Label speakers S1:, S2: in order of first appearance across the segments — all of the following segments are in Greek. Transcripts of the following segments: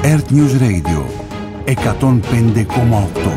S1: Earth News Radio 105,8.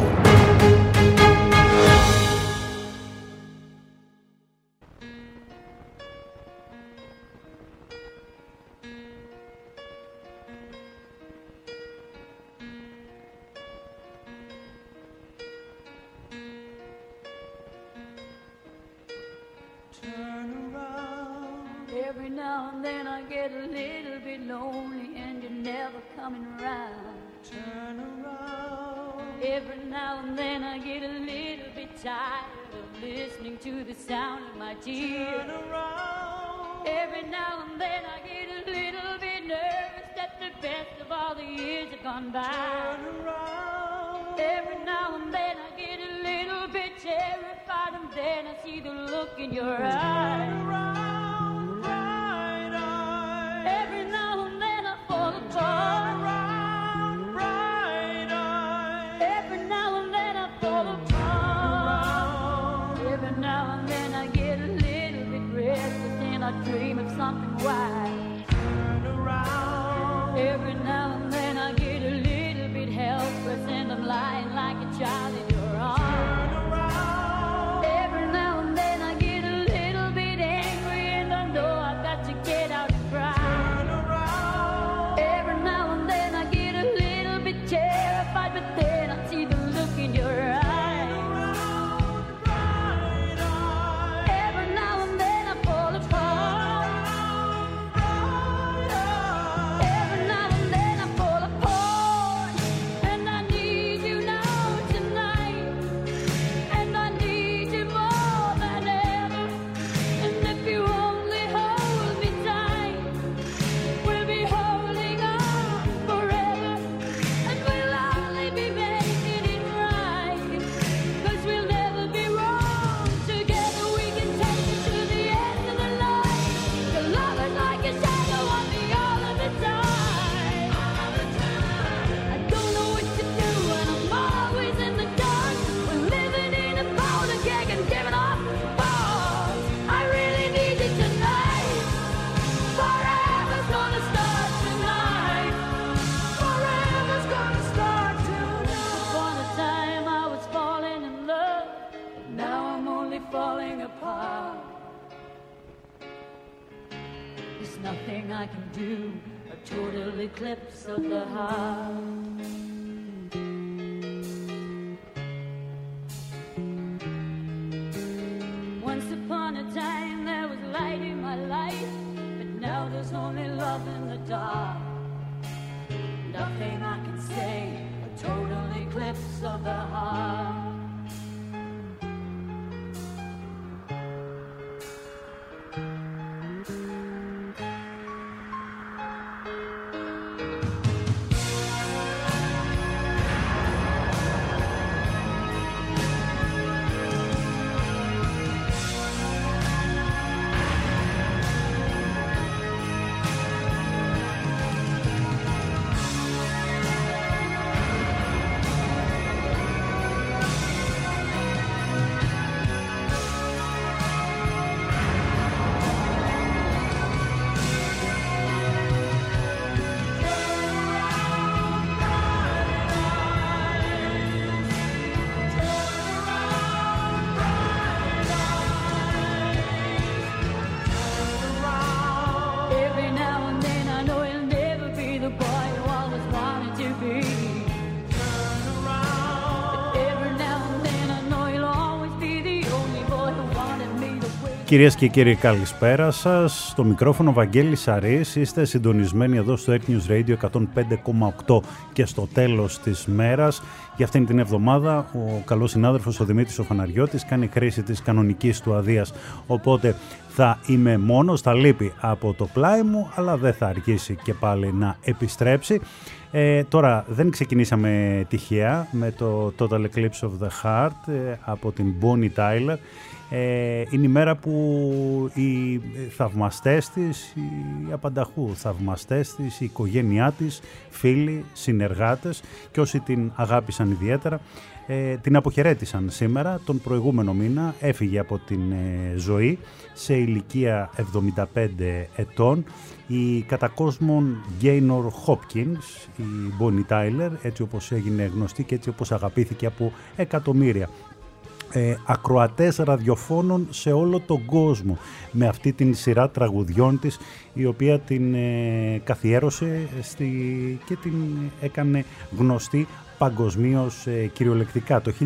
S2: Κυρίες και κύριοι, καλησπέρα σας. Στο μικρόφωνο Βαγγέλης Αρής. Είστε συντονισμένοι εδώ στο Earth News Radio 105,8 και στο τέλος της μέρας. Για αυτήν την εβδομάδα ο καλός συνάδελφος ο Δημήτρης ο Φαναριώτης κάνει χρήση της κανονικής του αδείας, οπότε θα είμαι μόνος, θα λείπει από το πλάι μου, αλλά δεν θα αργήσει και πάλι να επιστρέψει. Τώρα δεν ξεκινήσαμε τυχαία με το Total Eclipse of the Heart από την Bonnie Tyler. Είναι η μέρα που οι θαυμαστές της, οι απανταχού θαυμαστές της, η οικογένειά της, φίλοι, συνεργάτες και όσοι την αγάπησαν ιδιαίτερα, την αποχαιρέτησαν σήμερα. Τον προηγούμενο μήνα έφυγε από την ζωή σε ηλικία 75 ετών η κατά κόσμον Gaynor Hopkins, η Bonnie Tyler, έτσι όπως έγινε γνωστή και έτσι όπως αγαπήθηκε από εκατομμύρια ακροατές ραδιοφώνων σε όλο τον κόσμο, με αυτή την σειρά τραγουδιών της, η οποία την καθιέρωσε και την έκανε γνωστή παγκοσμίως κυριολεκτικά. Το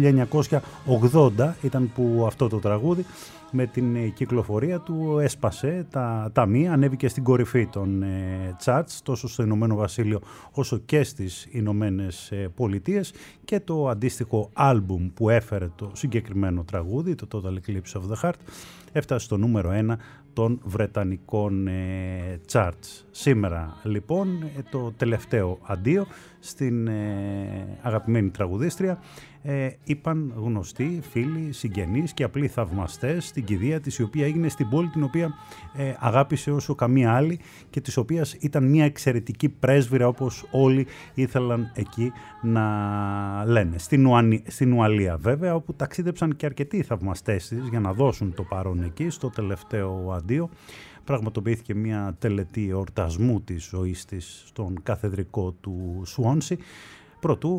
S2: 1980 ήταν που αυτό το τραγούδι με την κυκλοφορία του έσπασε τα ταμεία, ανέβηκε στην κορυφή των charts τόσο στο Ηνωμένο Βασίλειο όσο και στις Ηνωμένες Πολιτείες, και το αντίστοιχο άλμπουμ που έφερε το συγκεκριμένο τραγούδι, το Total Eclipse of the Heart, έφτασε στο νούμερο 1 των βρετανικών charts. Σήμερα λοιπόν το τελευταίο αντίο στην αγαπημένη τραγουδίστρια είπαν γνωστοί, φίλοι, συγγενείς και απλοί θαυμαστές στην κηδεία της, η οποία έγινε στην πόλη την οποία αγάπησε όσο καμία άλλη και της οποίας ήταν μια εξαιρετική πρέσβυρα, όπως όλοι ήθελαν εκεί να λένε. Στην Ουαλία βέβαια, όπου ταξίδεψαν και αρκετοί θαυμαστές της για να δώσουν το παρόν εκεί στο τελευταίο αντίο. Πραγματοποιήθηκε μια τελετή εορτασμού της ζωής της στον καθεδρικό του Σουόνσι. Προτού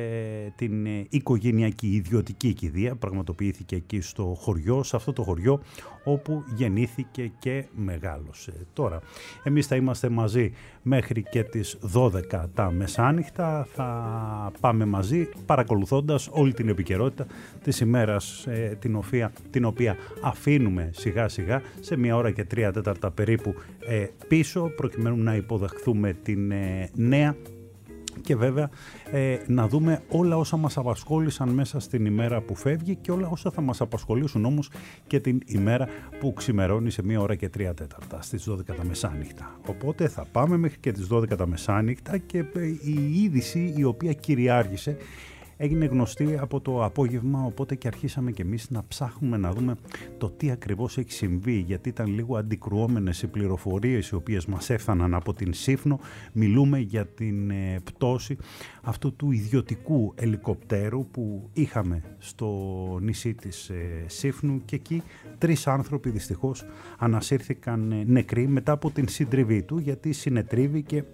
S2: την οικογενειακή ιδιωτική κηδεία πραγματοποιήθηκε εκεί στο χωριό, σε αυτό το χωριό όπου γεννήθηκε και μεγάλωσε. Τώρα, εμείς θα είμαστε μαζί μέχρι και τις 12 τα μεσάνυχτα, θα πάμε μαζί παρακολουθώντας όλη την επικαιρότητα της ημέρας την οποία αφήνουμε σιγά σιγά σε 1 ώρα και 3 τέταρτα περίπου πίσω, προκειμένου να υποδεχθούμε την νέα και βέβαια να δούμε όλα όσα μας απασχόλησαν μέσα στην ημέρα που φεύγει και όλα όσα θα μας απασχολήσουν όμως και την ημέρα που ξημερώνει σε 1 ώρα και 3 τέταρτα στις 12 τα μεσάνυχτα. Οπότε θα πάμε μέχρι και τις 12 τα μεσάνυχτα και η είδηση η οποία κυριάρχησε έγινε γνωστή από το απόγευμα, οπότε και αρχίσαμε και εμείς να ψάχνουμε να δούμε το τι ακριβώς έχει συμβεί, γιατί ήταν λίγο αντικρουόμενες οι πληροφορίες οι οποίες μας έφταναν από την Σύφνο. Μιλούμε για την πτώση αυτού του ιδιωτικού ελικοπτέρου που είχαμε στο νησί της Σύφνου, και εκεί 3 άνθρωποι δυστυχώς ανασύρθηκαν νεκροί μετά από την συντριβή του, γιατί συνετρίβη και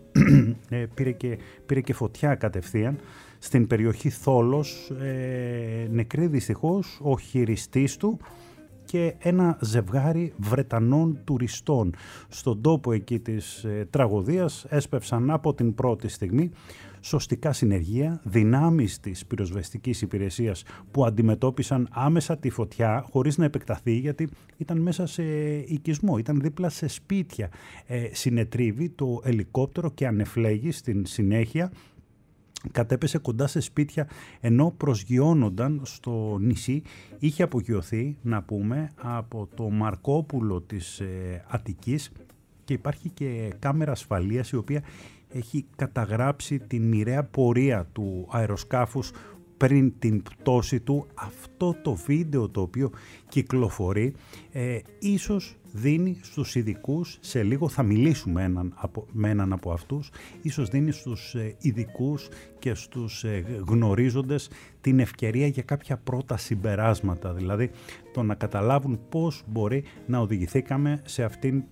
S2: πήρε και φωτιά κατευθείαν στην περιοχή Θόλος. Νεκροί δυστυχώς ο χειριστής του και ένα ζευγάρι Βρετανών τουριστών. Στον τόπο εκεί της τραγωδίας έσπευσαν από την πρώτη στιγμή σωστικά συνεργεία, δυνάμεις της πυροσβεστικής υπηρεσίας που αντιμετώπισαν άμεσα τη φωτιά χωρίς να επεκταθεί, γιατί ήταν μέσα σε οικισμό, ήταν δίπλα σε σπίτια. Συνετρίβη το ελικόπτερο και ανεφλέγει στην συνέχεια. Κατέπεσε κοντά σε σπίτια ενώ προσγειώνονταν στο νησί. Είχε απογειωθεί, να πούμε, από το Μαρκόπουλο της Αττικής, και υπάρχει και κάμερα ασφαλείας η οποία έχει καταγράψει την μοιραία πορεία του αεροσκάφους πριν την πτώση του. Αυτό το βίντεο το οποίο κυκλοφορεί ίσως δίνει στους ειδικούς, σε λίγο θα μιλήσουμε με έναν από αυτούς, ίσως δίνει στους ειδικούς και στους γνωρίζοντες την ευκαιρία για κάποια πρώτα συμπεράσματα, δηλαδή το να καταλάβουν πώς μπορεί να οδηγηθήκαμε σε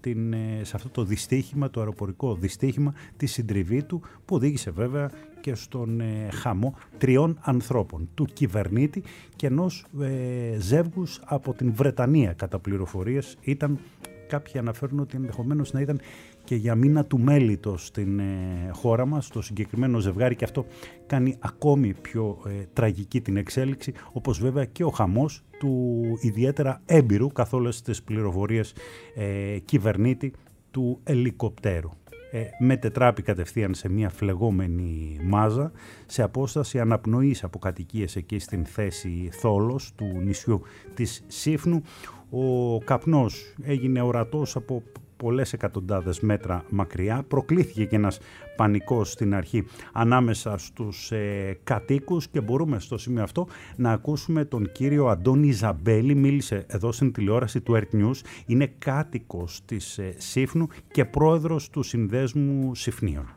S2: αυτό το δυστύχημα, το αεροπορικό δυστύχημα, τη συντριβή του, που οδήγησε βέβαια και στον χαμό 3 ανθρώπων, του κυβερνήτη και ενός ζεύγους από την Βρετανία. Κατά πληροφορίες ήταν, κάποιοι αναφέρουν ότι ενδεχομένως να ήταν και για μήνα του μέλιτος στην χώρα μας το συγκεκριμένο ζευγάρι, και αυτό κάνει ακόμη πιο τραγική την εξέλιξη, όπως βέβαια και ο χαμός του ιδιαίτερα έμπειρου, καθ' όλες τις πληροφορίες, κυβερνήτη του ελικοπτέρου. Μετετράπη κατευθείαν σε μια φλεγόμενη μάζα σε απόσταση αναπνοής από κατοικίες εκεί στην θέση Θόλος του νησιού της Σύφνου. Ο καπνός έγινε ορατός από πολλές εκατοντάδες μέτρα μακριά. Προκλήθηκε και ένας πανικός στην αρχή ανάμεσα στους κατοίκους, και μπορούμε στο σημείο αυτό να ακούσουμε τον κύριο Αντώνη Ζαμπέλη. Μίλησε εδώ στην τηλεόραση του Earth News. Είναι κάτοικος της Σύφνου και πρόεδρος του Συνδέσμου Συφνίων.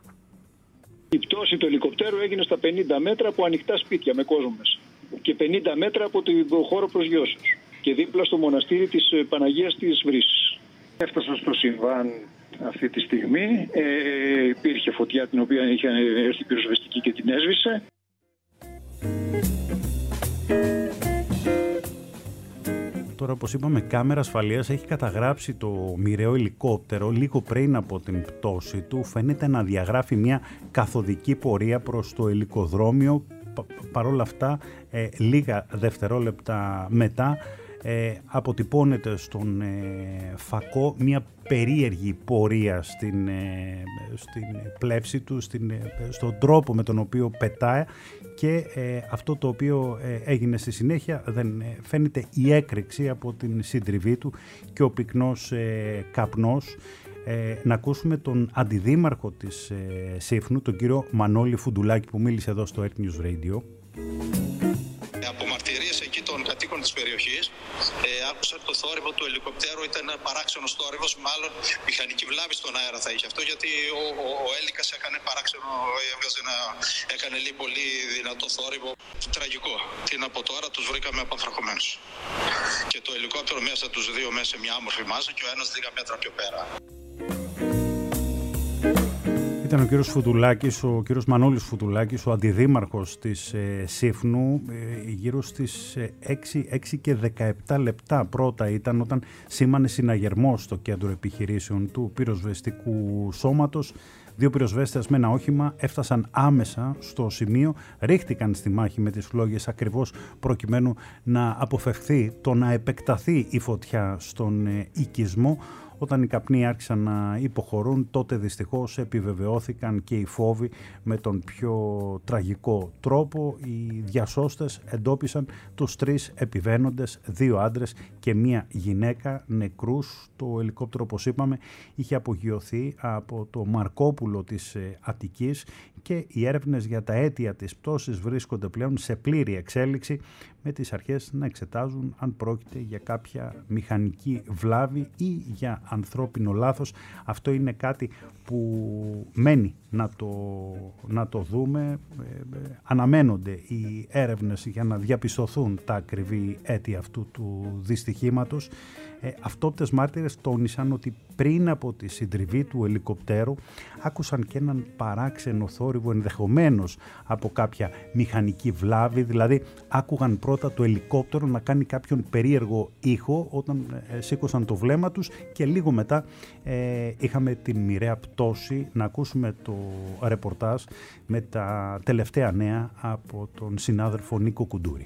S1: Η πτώση του ελικοπτέρου έγινε στα 50 μέτρα από ανοιχτά σπίτια με κόσμο μέσα και 50 μέτρα από τον χώρο προσγειώσεως και δίπλα στο μοναστήρι της Παναγίας της Βρύσης. Έφτασα στο συμβάν αυτή τη στιγμή. Υπήρχε φωτιά την οποία είχε έρθει η πυροσβεστική και την έσβησε.
S2: Τώρα, όπως είπαμε, κάμερα ασφαλείας έχει καταγράψει το μοιραίο ελικόπτερο λίγο πριν από την πτώση του. Φαίνεται να διαγράφει μια καθοδική πορεία προς το ελικοδρόμιο. Παρ' όλα αυτά, λίγα δευτερόλεπτα μετά, αποτυπώνεται στον φακό μια περίεργη πορεία στην πλεύση του, στον τρόπο με τον οποίο πετάει, και αυτό το οποίο έγινε στη συνέχεια δεν φαίνεται η έκρηξη από την συντριβή του και ο πυκνός καπνός. Να ακούσουμε τον αντιδήμαρχο της Σύφνου, τον κύριο Μανώλη Φουντουλάκη, που μίλησε εδώ στο Earth News Radio.
S3: Από μαρτυρίες εκεί των κατοίκων της περιοχής άκουσα το θόρυβο του ελικοπτέρου, ήταν παράξενος θόρυβος, μάλλον μηχανική βλάβη στον αέρα θα είχε αυτό, γιατί ο έλικας έκανε παράξενο, έκανε λίγο πολύ δυνατό θόρυβο. Τραγικό. Τι να πω τώρα, τους βρήκαμε απανθρακωμένους. Και το ελικόπτερο μέσα τους δύο μέσα σε μια άμορφη μάζα και ο ένας 10 μέτρα πιο πέρα.
S2: Ήταν ο κύριος Φουντουλάκης, ο κύριος Μανώλης Φουντουλάκης, ο αντιδήμαρχος της Σύφνου, γύρω στις 6 και 17 λεπτά πρώτα ήταν όταν σήμανε συναγερμός στο κέντρο επιχειρήσεων του πυροσβεστικού σώματος. Δύο πυροσβέστες με ένα όχημα έφτασαν άμεσα στο σημείο, ρίχτηκαν στη μάχη με τις φλόγες ακριβώς προκειμένου να αποφευχθεί το να επεκταθεί η φωτιά στον οικισμό. Όταν οι καπνοί άρχισαν να υποχωρούν, τότε δυστυχώς επιβεβαιώθηκαν και οι φόβοι με τον πιο τραγικό τρόπο. Οι διασώστες εντόπισαν τους 3 επιβαίνοντες, 2 άντρες και 1 γυναίκα νεκρούς. Το ελικόπτερο, όπως είπαμε, είχε απογειωθεί από το Μαρκόπουλο της Αττικής και οι έρευνες για τα αίτια της πτώσης βρίσκονται πλέον σε πλήρη εξέλιξη, με τις αρχές να εξετάζουν αν πρόκειται για κάποια μηχανική βλάβη ή για ανθρώπινο λάθος. Αυτό είναι κάτι που μένει να το δούμε. Αναμένονται οι έρευνες για να διαπιστωθούν τα ακριβή αίτια αυτού του δυστυχήματος. Αυτόπτες μάρτυρες τόνισαν ότι πριν από τη συντριβή του ελικοπτέρου άκουσαν και έναν παράξενο θόρυβο, ενδεχομένως από κάποια μηχανική βλάβη, δηλαδή άκουγαν πρώτα το ελικόπτερο να κάνει κάποιον περίεργο ήχο όταν σήκωσαν το βλέμμα τους και λίγο μετά είχαμε την μοιραία πτώση. Να ακούσουμε το ρεπορτάζ με τα τελευταία νέα από τον συνάδελφο Νίκο Κουντούρη.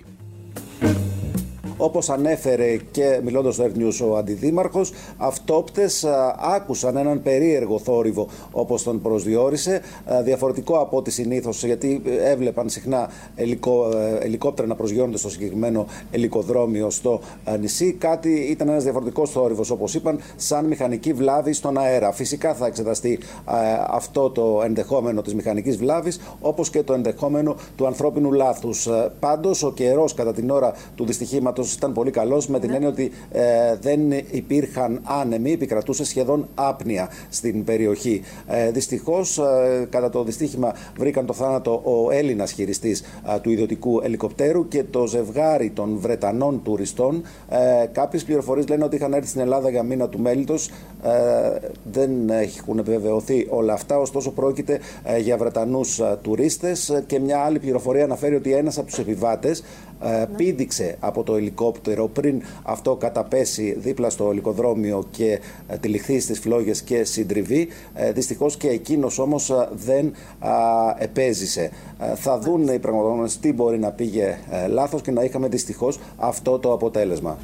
S4: Όπως ανέφερε και μιλώντας στο Earth News ο αντιδήμαρχος, αυτόπτες άκουσαν έναν περίεργο θόρυβο, όπως τον προσδιορίσε, διαφορετικό από ό,τι συνήθως, γιατί έβλεπαν συχνά ελικόπτερα να προσγειώνονται στο συγκεκριμένο ελικοδρόμιο στο νησί. Κάτι ήταν ένας διαφορετικός θόρυβος, όπως είπαν, σαν μηχανική βλάβη στον αέρα. Φυσικά θα εξεταστεί αυτό το ενδεχόμενο της μηχανικής βλάβης, όπως και το ενδεχόμενο του ανθρώπινου λάθους. Πάντως, ο καιρός κατά την ώρα του δυστυχήματος ήταν πολύ καλός, με την έννοια ότι δεν υπήρχαν άνεμοι, επικρατούσε σχεδόν άπνοια στην περιοχή. Δυστυχώς, κατά το δυστύχημα βρήκαν το θάνατο ο Έλληνας χειριστής του ιδιωτικού ελικοπτέρου και το ζευγάρι των Βρετανών τουριστών. Κάποιες πληροφορίες λένε ότι είχαν έρθει στην Ελλάδα για μήνα του μέλητος. Δεν έχουν επιβεβαιωθεί όλα αυτά, ωστόσο πρόκειται για Βρετανούς τουρίστες, και μια άλλη πληροφορία αναφέρει ότι ένας από τους επιβάτες πήδηξε από το ελικόπτερο πριν αυτό καταπέσει δίπλα στο ελικοδρόμιο και τυλιχθεί στις φλόγες και συντριβεί. Δυστυχώς και εκείνος όμως δεν επέζησε. Θα δουν οι πραγματογνώμονες τι μπορεί να πήγε λάθος και να είχαμε δυστυχώς αυτό το αποτέλεσμα.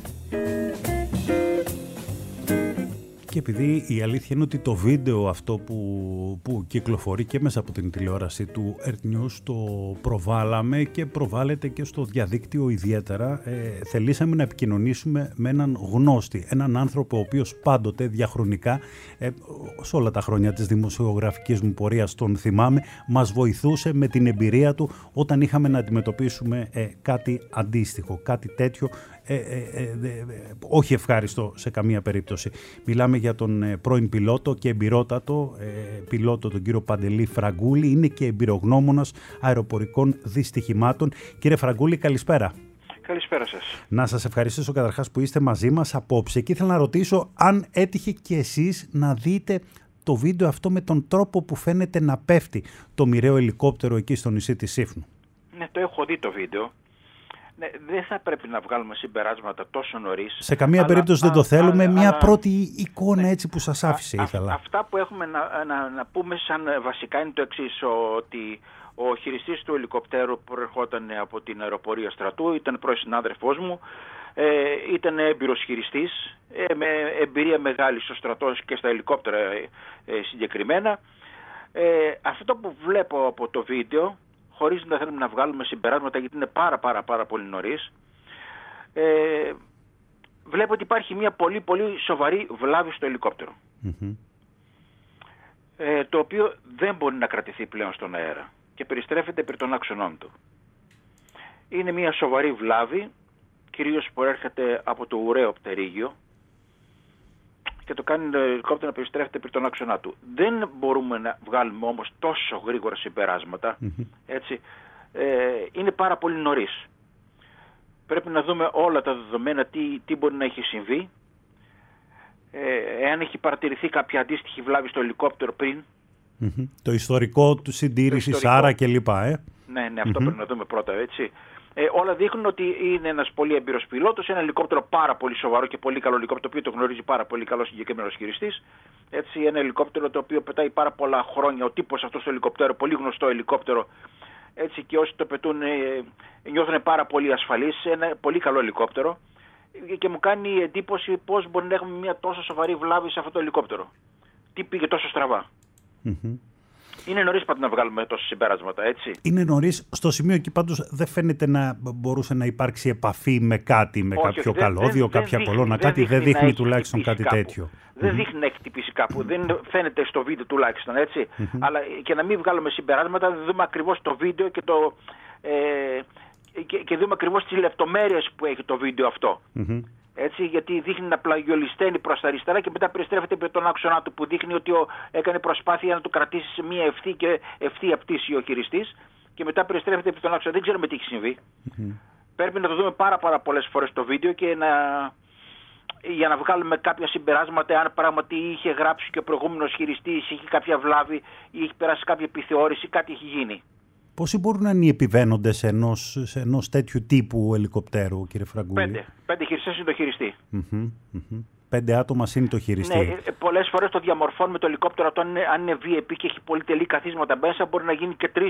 S2: Και επειδή η αλήθεια είναι ότι το βίντεο αυτό που κυκλοφορεί και μέσα από την τηλεόραση του Earth News το προβάλαμε και προβάλλεται και στο διαδίκτυο ιδιαίτερα, θελήσαμε να επικοινωνήσουμε με έναν γνώστη, έναν άνθρωπο ο οποίος πάντοτε διαχρονικά, σε όλα τα χρόνια της δημοσιογραφικής μου πορείας τον θυμάμαι, μας βοηθούσε με την εμπειρία του όταν είχαμε να αντιμετωπίσουμε κάτι αντίστοιχο, κάτι τέτοιο, όχι ευχάριστο σε καμία περίπτωση. Μιλάμε για τον πρώην πιλότο και εμπειρότατο πιλότο, τον κύριο Παντελή Φραγκούλη. Είναι και εμπειρογνώμονας αεροπορικών δυστυχημάτων. Κύριε Φραγκούλη, καλησπέρα.
S5: Καλησπέρα σας.
S2: Να σας ευχαριστήσω καταρχάς που είστε μαζί μας απόψε και ήθελα να ρωτήσω αν έτυχε και εσείς να δείτε το βίντεο αυτό με τον τρόπο που φαίνεται να πέφτει το μοιραίο ελικόπτερο εκεί στο νησί της Σύφνου.
S5: Ναι, το έχω δει το βίντεο. Ναι, δεν θα πρέπει να βγάλουμε συμπεράσματα τόσο νωρίς.
S2: Σε καμία περίπτωση δεν το θέλουμε. Μια πρώτη εικόνα έτσι που σας άφησε ήθελα.
S5: Αυτά που έχουμε να πούμε σαν βασικά είναι το εξής, ότι ο χειριστής του ελικοπτέρου προερχόταν από την αεροπορία στρατού, ήταν πρώην συνάδελφός μου, ήταν έμπειρος χειριστής, με εμπειρία μεγάλη στο στρατό και στα ελικόπτερα συγκεκριμένα. Αυτό που βλέπω από το βίντεο, χωρίς να θέλουμε να βγάλουμε συμπεράσματα γιατί είναι πάρα πολύ νωρίς, βλέπω ότι υπάρχει μια πολύ σοβαρή βλάβη στο ελικόπτερο. Το οποίο δεν μπορεί να κρατηθεί πλέον στον αέρα και περιστρέφεται περί των άξονών του. Είναι μια σοβαρή βλάβη, κυρίως που έρχεται από το ουραίο πτερίγιο και το κάνει το ελικόπτερο να περιστρέφεται περί των άξονά του. Δεν μπορούμε να βγάλουμε όμως τόσο γρήγορα συμπεράσματα, έτσι. Είναι πάρα πολύ νωρίς. Πρέπει να δούμε όλα τα δεδομένα, τι μπορεί να έχει συμβεί, εάν έχει παρατηρηθεί κάποια αντίστοιχη βλάβη στο ελικόπτερο πριν.
S2: Το ιστορικό του συντήρησης, άρα κλπ.
S5: Ναι, αυτό πρέπει να δούμε πρώτα, έτσι. Όλα δείχνουν ότι είναι ένας πολύ έμπειρος πιλότος, ένα ελικόπτερο πάρα πολύ σοβαρό και πολύ καλό ελικόπτερο, το οποίο το γνωρίζει πάρα πολύ καλό συγκεκριμένος χειριστής. Έτσι, ένα ελικόπτερο το οποίο πετάει πάρα πολλά χρόνια, ο τύπος αυτός του ελικόπτερου, πολύ γνωστό ελικόπτερο. Έτσι, και όσοι το πετούν νιώθουν πάρα πολύ ασφαλείς, ένα πολύ καλό ελικόπτερο, και μου κάνει εντύπωση πώς μπορεί να έχουμε μια τόσο σοβαρή βλάβη σε αυτό το ελικόπτερο. Τι πήγε τόσο στραβά. Είναι νωρίς πάντως να βγάλουμε τόσα συμπέρασματα, έτσι. Είναι
S2: νωρίς. Στο σημείο εκεί πάντως δεν φαίνεται να μπορούσε να υπάρξει επαφή με κάτι, με κάποιο καλώδιο, κάποια κολόνα, κάτι. Δεν δείχνει τουλάχιστον κάτι τέτοιο.
S5: Δεν δείχνει να έχει χτυπήσει κάπου. Δεν φαίνεται στο βίντεο τουλάχιστον, έτσι. Αλλά και να μην βγάλουμε συμπεράσματα, δεν δούμε ακριβώς το βίντεο και δούμε ακριβώς τις λεπτομέρειες που έχει το βίντεο αυτό. Έτσι, γιατί δείχνει να πλαγιολισταίνει προς τα αριστερά και μετά περιστρέφεται με τον άξονα του, που δείχνει ότι έκανε προσπάθεια να το κρατήσει σε μια ευθεία πτήση ο χειριστής και μετά περιστρέφεται με τον άξονα. Δεν ξέρουμε τι έχει συμβεί. Πρέπει να το δούμε πάρα πολλές φορές το βίντεο και για να βγάλουμε κάποια συμπεράσματα, αν πράγματι είχε γράψει και ο προηγούμενος χειριστής, είχε κάποια βλάβη ή είχε περάσει κάποια επιθεώρηση, κάτι έχει γίνει.
S2: Πόσοι μπορούν να είναι οι επιβαίνοντες σε ενός τέτοιου τύπου ελικοπτέρου, κύριε Φραγκούλη?
S5: 5 χειριστές είναι το χειριστή.
S2: 5 άτομα είναι το χειριστή.
S5: Ναι, πολλές φορές το διαμορφώνουμε το ελικόπτερο, αν είναι VIP και έχει πολυτελή καθίσματα μέσα, μπορεί να γίνει και 3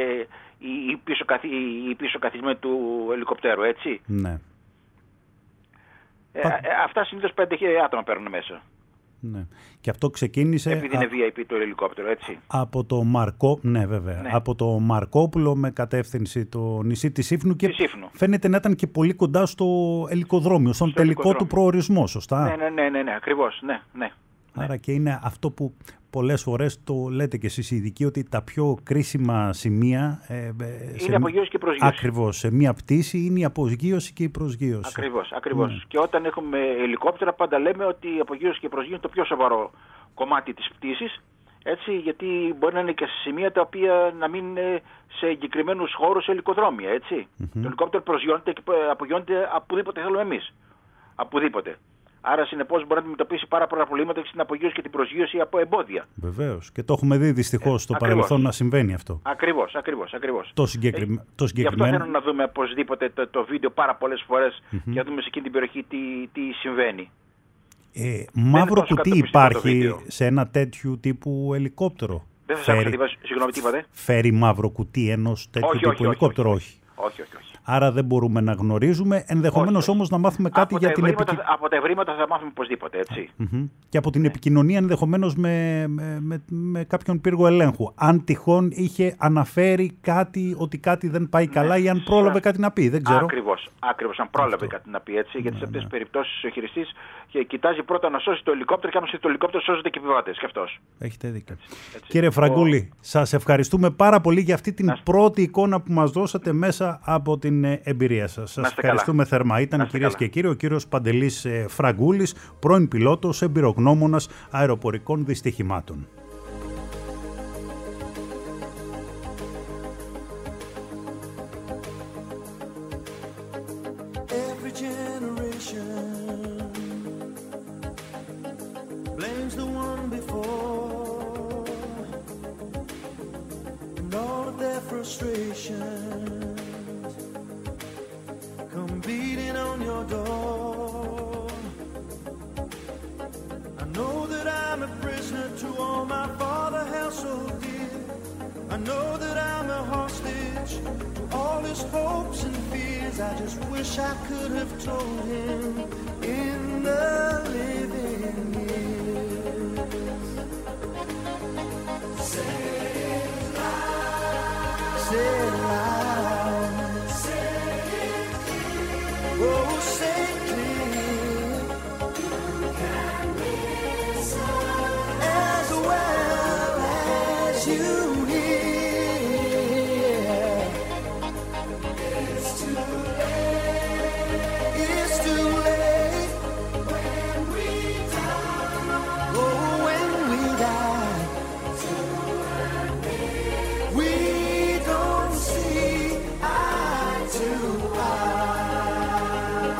S5: οι πίσω καθισμένοι του ελικοπτέρου, έτσι.
S2: Ναι.
S5: Αυτά συνήθως 5 άτομα παίρνουν μέσα.
S2: Ναι. Και αυτό ξεκίνησε.
S5: Επειδή είναι VIP το ελικόπτερο, έτσι.
S2: Από το ναι, βέβαια. Ναι. Από το Μαρκόπουλο με κατεύθυνση το νησί της Σύφνου και φαίνεται να ήταν και πολύ κοντά στο ελικοδρόμιο, στον τελικό του προορισμό, σωστά?
S5: Ναι, ακριβώς. Ναι.
S2: Άρα και είναι αυτό που πολλές φορές το λέτε και εσείς οι ειδικοί, ότι τα πιο κρίσιμα σημεία
S5: είναι απογείωση και προσγείωση.
S2: Ακριβώς. Σε μία πτήση είναι η απογείωση και η προσγείωση.
S5: Ακριβώς. Ναι. Και όταν έχουμε ελικόπτερα, πάντα λέμε ότι η απογείωση και η προσγείωση είναι το πιο σοβαρό κομμάτι της πτήσης. Έτσι, γιατί μπορεί να είναι και σε σημεία τα οποία να μην είναι σε εγκεκριμένους χώρους, σε ελικοδρόμια. Έτσι. Το ελικόπτερο προσγειώνεται και απογειώνεται απουδήποτε θέλουμε εμείς. Απουδήποτε. Άρα, συνεπώς, μπορεί να αντιμετωπίσει πάρα πολλά προβλήματα στην απογείωση και την προσγείωση από εμπόδια.
S2: Βεβαίως. Και το έχουμε δει δυστυχώς στο παρελθόν να συμβαίνει αυτό.
S5: Ακριβώς.
S2: Το συγκεκριμένο.
S5: Γι' αυτό θέλω να δούμε οπωσδήποτε το βίντεο πάρα πολλές φορές και να δούμε σε εκείνη την περιοχή τι συμβαίνει.
S2: Μαύρο κουτί υπάρχει σε ένα τέτοιου τύπου ελικόπτερο?
S5: Δεν σας άκουσα, συγγνώμη, τι είπατε?
S2: Φέρει μαύρο κουτί ενός τέτοιου τύπου ελικόπτερο? Όχι. Άρα δεν μπορούμε να γνωρίζουμε, ενδεχομένως όμως να μάθουμε κάτι για την επικοινωνία.
S5: Από τα ευρήματα θα μάθουμε οπωσδήποτε, έτσι.
S2: Και από την επικοινωνία ενδεχομένως με κάποιον πύργο ελέγχου. Αν τυχόν είχε αναφέρει ότι κάτι δεν πάει καλά ή αν πρόλαβε κάτι να πει, δεν ξέρω.
S5: Ακριβώς, αν πρόλαβε κάτι να πει, έτσι. Γιατί σε αυτές τις περιπτώσεις ο χειριστής κοιτάζει πρώτα να σώσει το ελικόπτερο και άμα σώσει το ελικόπτερο σώζονται και οι επιβάτες και αυτός.
S2: Έχετε δίκιο. Κύριε Φραγκούλη, σας ευχαριστούμε πάρα πολύ για αυτή την πρώτη εικόνα που μας δώσατε μέσα από την εμπειρία σας. Σας ευχαριστούμε θερμά. Ήταν, κυρίες και κύριοι, ο κύριος Παντελής Φραγκούλης, πρώην πιλότος, εμπειρογνώμονας αεροπορικών δυστυχημάτων.
S6: Blames the one before. frustrations come beating on your door. I know that I'm a prisoner to all my father held so dear. I know that I'm a hostage to all his hopes and fears. I just wish I could have told him in the living years. Say it loud. Say it loud. Say it clear. Oh, say it clear. You can listen as well as you hear. It's too late. It's too late when we die. Oh, when we die. We don't see eye to eye.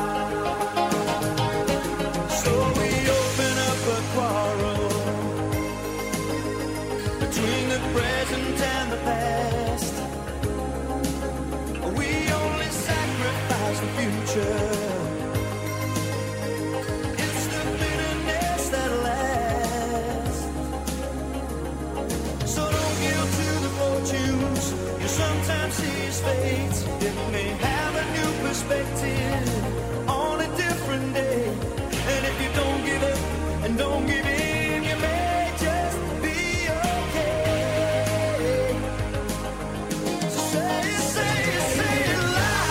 S6: So we open up a quarrel between the present and the past. We only sacrifice the future. It's the bitterness that lasts. So don't yield to the fortunes you sometimes see as fate. It may have a new perspective on a different day. And if you don't give up and don't give in, you may just be okay. So say it, say it, say it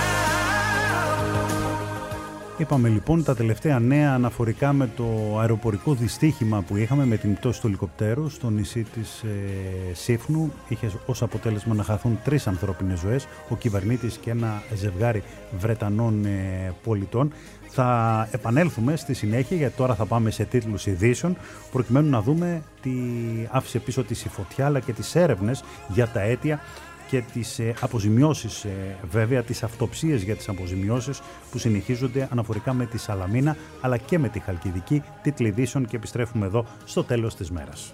S6: loud.
S2: Είπαμε λοιπόν τα τελευταία νέα αναφορικά με το αεροπορικό δυστύχημα που είχαμε με την πτώση του ελικοπτέρου στο νησί της Σύφνου. Είχε ως αποτέλεσμα να χαθούν 3 ανθρώπινες ζωές, ο κυβερνήτης και ένα ζευγάρι Βρετανών πολιτών. Θα επανέλθουμε στη συνέχεια, γιατί τώρα θα πάμε σε τίτλους ειδήσεων, προκειμένου να δούμε τι άφησε πίσω της η φωτιά, αλλά και τις έρευνες για τα αίτια και τις αποζημιώσεις, βέβαια τις αυτοψίες για τις αποζημιώσεις που συνεχίζονται αναφορικά με τη Σαλαμίνα αλλά και με τη Χαλκιδική. Τίτλοι ειδήσεων και επιστρέφουμε εδώ στο τέλος της μέρας.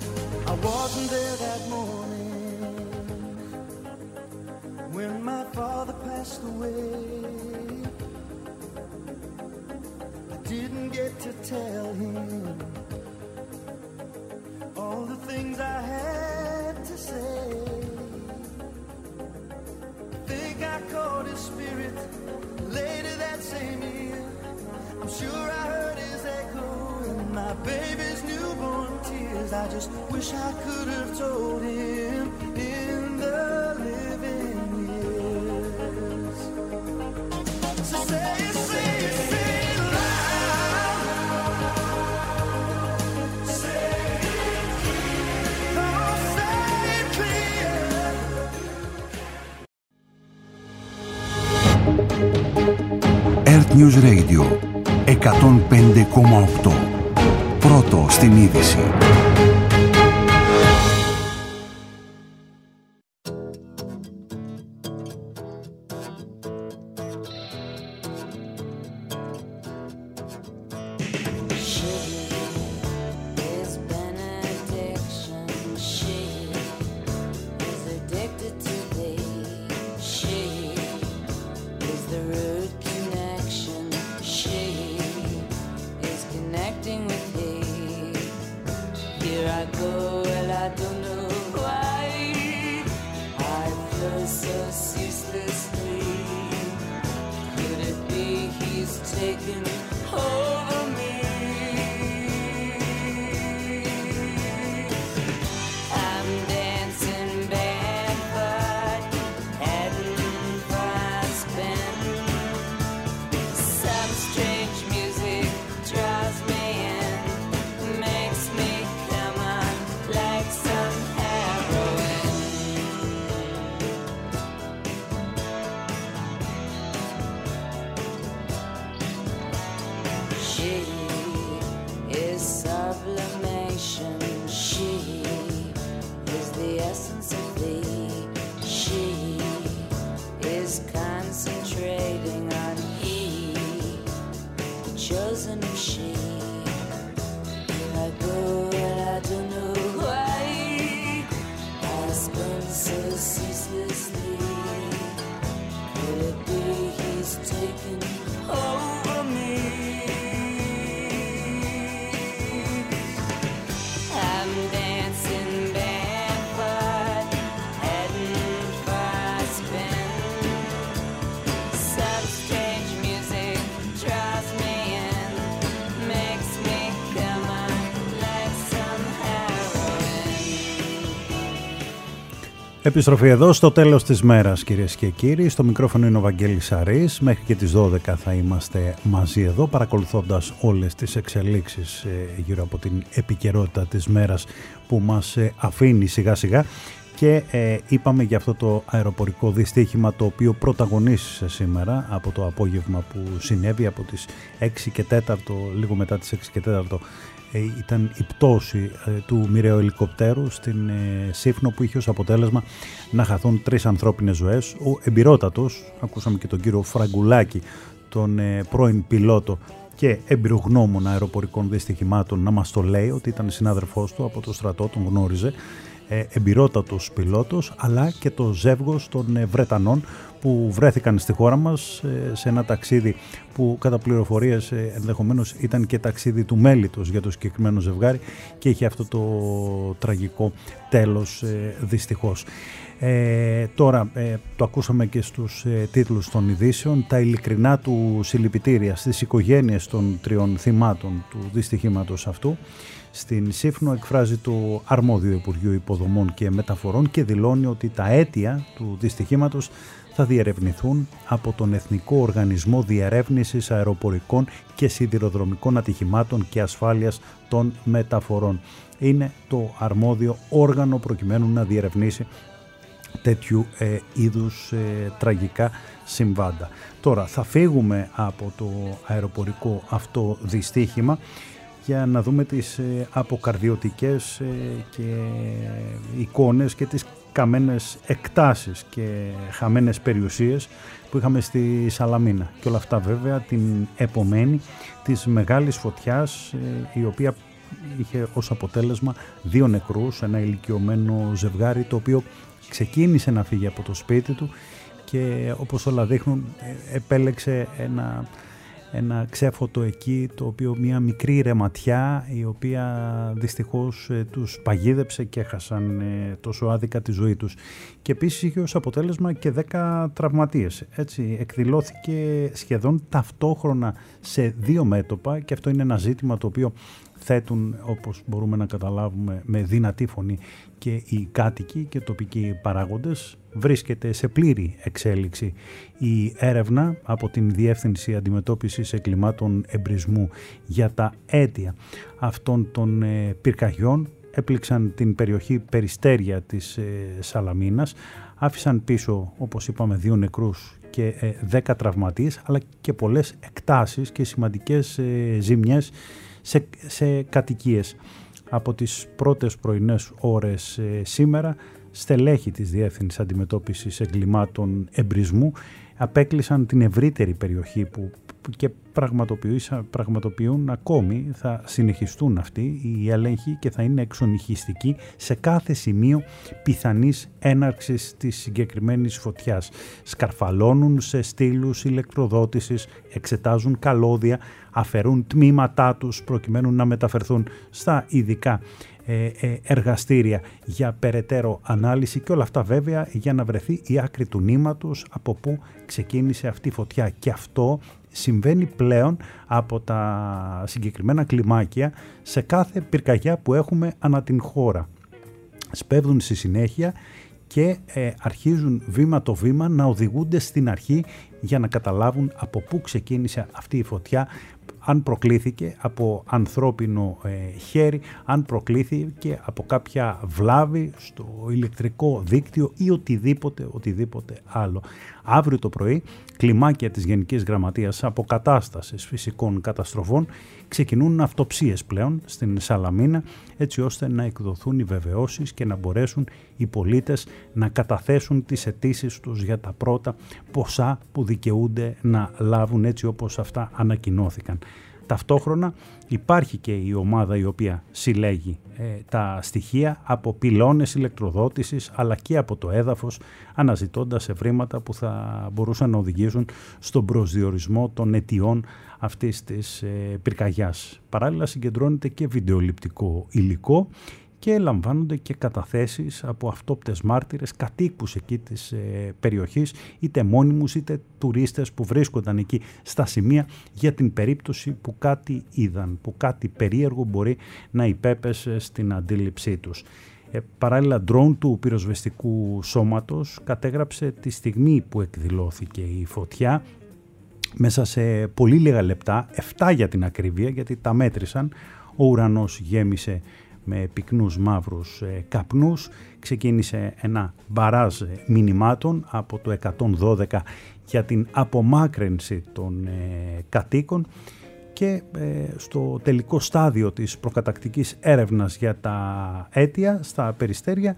S6: Think I caught his spirit later that same year. I'm sure I heard his echo in my baby's newborn tears. I just wish I could have told him in the living years. So say it, say it, say it loud. Say it clear. Oh, say it clear.
S7: Earth News Radio 105,8. Πρώτο στην είδηση.
S2: Επιστροφή εδώ στο τέλος της μέρας, κυρίες και κύριοι. Στο μικρόφωνο είναι ο Βαγγέλης Σαρής. Μέχρι και τις 12 θα είμαστε μαζί εδώ, παρακολουθώντας όλες τις εξελίξεις γύρω από την επικαιρότητα της μέρας που μας αφήνει σιγά σιγά. Και είπαμε για αυτό το αεροπορικό δυστύχημα το οποίο πρωταγωνίστησε σήμερα από το απόγευμα που συνέβη από τις 6 και 4, λίγο μετά τις 6 και 4, ήταν η πτώση του μοιραίου ελικοπτέρου στην Σύφνο, που είχε ως αποτέλεσμα να χαθούν 3 ανθρώπινες ζωές. Ο εμπειρότατος, ακούσαμε και τον κύριο Φραγκουλάκη, τον πρώην πιλότο και εμπειρογνώμονα αεροπορικών δυστυχημάτων, να μας το λέει ότι ήταν συνάδελφός του από το στρατό, τον γνώριζε, εμπειρότατος πιλότος, αλλά και το ζεύγος των Βρετανών που βρέθηκαν στη χώρα μας σε ένα ταξίδι που κατά πληροφορίες ενδεχομένως ήταν και ταξίδι του μέλιτος για το συγκεκριμένο ζευγάρι και είχε αυτό το τραγικό τέλος δυστυχώς. Τώρα το ακούσαμε και στους τίτλους των ειδήσεων, τα ειλικρινά του συλληπιτήρια στις οικογένειες των 3 θυμάτων του δυστυχήματος αυτού. Στην Σύφνο εκφράζει το αρμόδιο Υπουργείο Υποδομών και Μεταφορών και δηλώνει ότι τα αίτια του δυστυχήματος θα διερευνηθούν από τον Εθνικό Οργανισμό Διερεύνησης Αεροπορικών και Σιδηροδρομικών Ατυχημάτων και Ασφάλειας των Μεταφορών. Είναι το αρμόδιο όργανο προκειμένου να διερευνήσει τέτοιου είδους τραγικά συμβάντα. Τώρα θα φύγουμε από το αεροπορικό αυτό δυστύχημα για να δούμε τις αποκαρδιωτικές και εικόνες και τις καμένες εκτάσεις και χαμένες περιουσίες που είχαμε στη Σαλαμίνα. Και όλα αυτά βέβαια την επομένη της μεγάλης φωτιάς, η οποία είχε ως αποτέλεσμα 2 νεκρούς, ένα ηλικιωμένο ζευγάρι το οποίο ξεκίνησε να φύγει από το σπίτι του και όπως όλα δείχνουν επέλεξε ένα ξέφωτο εκεί, το οποίο μια μικρή ρεματιά η οποία δυστυχώς τους παγίδεψε και έχασαν τόσο άδικα τη ζωή τους. Και επίσης είχε ως αποτέλεσμα και 10 τραυματίες. Έτσι εκδηλώθηκε σχεδόν ταυτόχρονα σε 2 μέτωπα και αυτό είναι ένα ζήτημα το οποίο θέτουν, όπως μπορούμε να καταλάβουμε, με δυνατή φωνή και οι κάτοικοι και τοπικοί παράγοντες. Βρίσκεται σε πλήρη εξέλιξη η έρευνα από την Διεύθυνση Αντιμετώπισης Εγκλημάτων Εμπρισμού για τα αίτια αυτών των πυρκαγιών. Έπληξαν την περιοχή Περιστέρια της Σαλαμίνας, άφησαν πίσω, όπως είπαμε, 2 νεκρούς και 10 τραυματίες, αλλά και πολλές εκτάσεις και σημαντικές ζημιές σε κατοικίες. Από τις πρώτες πρωινές ώρες σήμερα, στελέχη της Διεύθυνσης Αντιμετώπισης Εγκλημάτων Εμπρισμού απέκλεισαν την ευρύτερη περιοχή που και πραγματοποιούν ακόμη, θα συνεχιστούν αυτοί οι έλεγχοι και θα είναι εξονυχιστικοί σε κάθε σημείο πιθανής έναρξης της συγκεκριμένης φωτιάς. Σκαρφαλώνουν σε στήλους ηλεκτροδότησης, εξετάζουν καλώδια, αφαιρούν τμήματά τους προκειμένου να μεταφερθούν στα ειδικά εργαστήρια για περαιτέρω ανάλυση και όλα αυτά βέβαια για να βρεθεί η άκρη του νήματος από που ξεκίνησε αυτή η φωτιά. Και αυτό συμβαίνει πλέον από τα συγκεκριμένα κλιμάκια σε κάθε πυρκαγιά που έχουμε ανά την χώρα. Σπέβδουν στη συνέχεια και αρχίζουν βήμα το βήμα να οδηγούνται στην αρχή για να καταλάβουν από πού ξεκίνησε αυτή η φωτιά, αν προκλήθηκε από ανθρώπινο χέρι, αν προκλήθηκε από κάποια βλάβη στο ηλεκτρικό δίκτυο ή οτιδήποτε άλλο. Αύριο το πρωί, κλιμάκια της Γενικής Γραμματείας Αποκατάστασης Φυσικών Καταστροφών ξεκινούν αυτοψίες πλέον στην Σαλαμίνα, έτσι ώστε να εκδοθούν οι βεβαιώσεις και να μπορέσουν οι πολίτες να καταθέσουν τις αιτήσεις τους για τα πρώτα ποσά που δικαιούνται να λάβουν, έτσι όπως αυτά ανακοινώθηκαν. Ταυτόχρονα υπάρχει και η ομάδα η οποία συλλέγει τα στοιχεία από πυλώνες ηλεκτροδότησης αλλά και από το έδαφος, αναζητώντας ευρήματα που θα μπορούσαν να οδηγήσουν στον προσδιορισμό των αιτιών αυτής της πυρκαγιάς. Παράλληλα συγκεντρώνεται και βιντεοληπτικό υλικό και λαμβάνονται και καταθέσεις από αυτόπτες μάρτυρες, κατοίκους εκεί της περιοχής, είτε μόνιμους είτε τουρίστες που βρίσκονταν εκεί στα σημεία για την περίπτωση που κάτι είδαν, που κάτι περίεργο μπορεί να υπέπεσε στην αντίληψή τους. Παράλληλα, ντρόουν του πυροσβεστικού σώματος κατέγραψε τη στιγμή που εκδηλώθηκε η φωτιά. Μέσα σε πολύ λίγα λεπτά, 7 για την ακρίβεια, γιατί τα μέτρησαν, ο ουρανός γέμισε με πυκνούς μαύρους καπνούς. Ξεκίνησε ένα μπαράζ μηνυμάτων από το 112 για την απομάκρυνση των κατοίκων και στο τελικό στάδιο της προκατακτικής έρευνας για τα αίτια στα Περιστέρια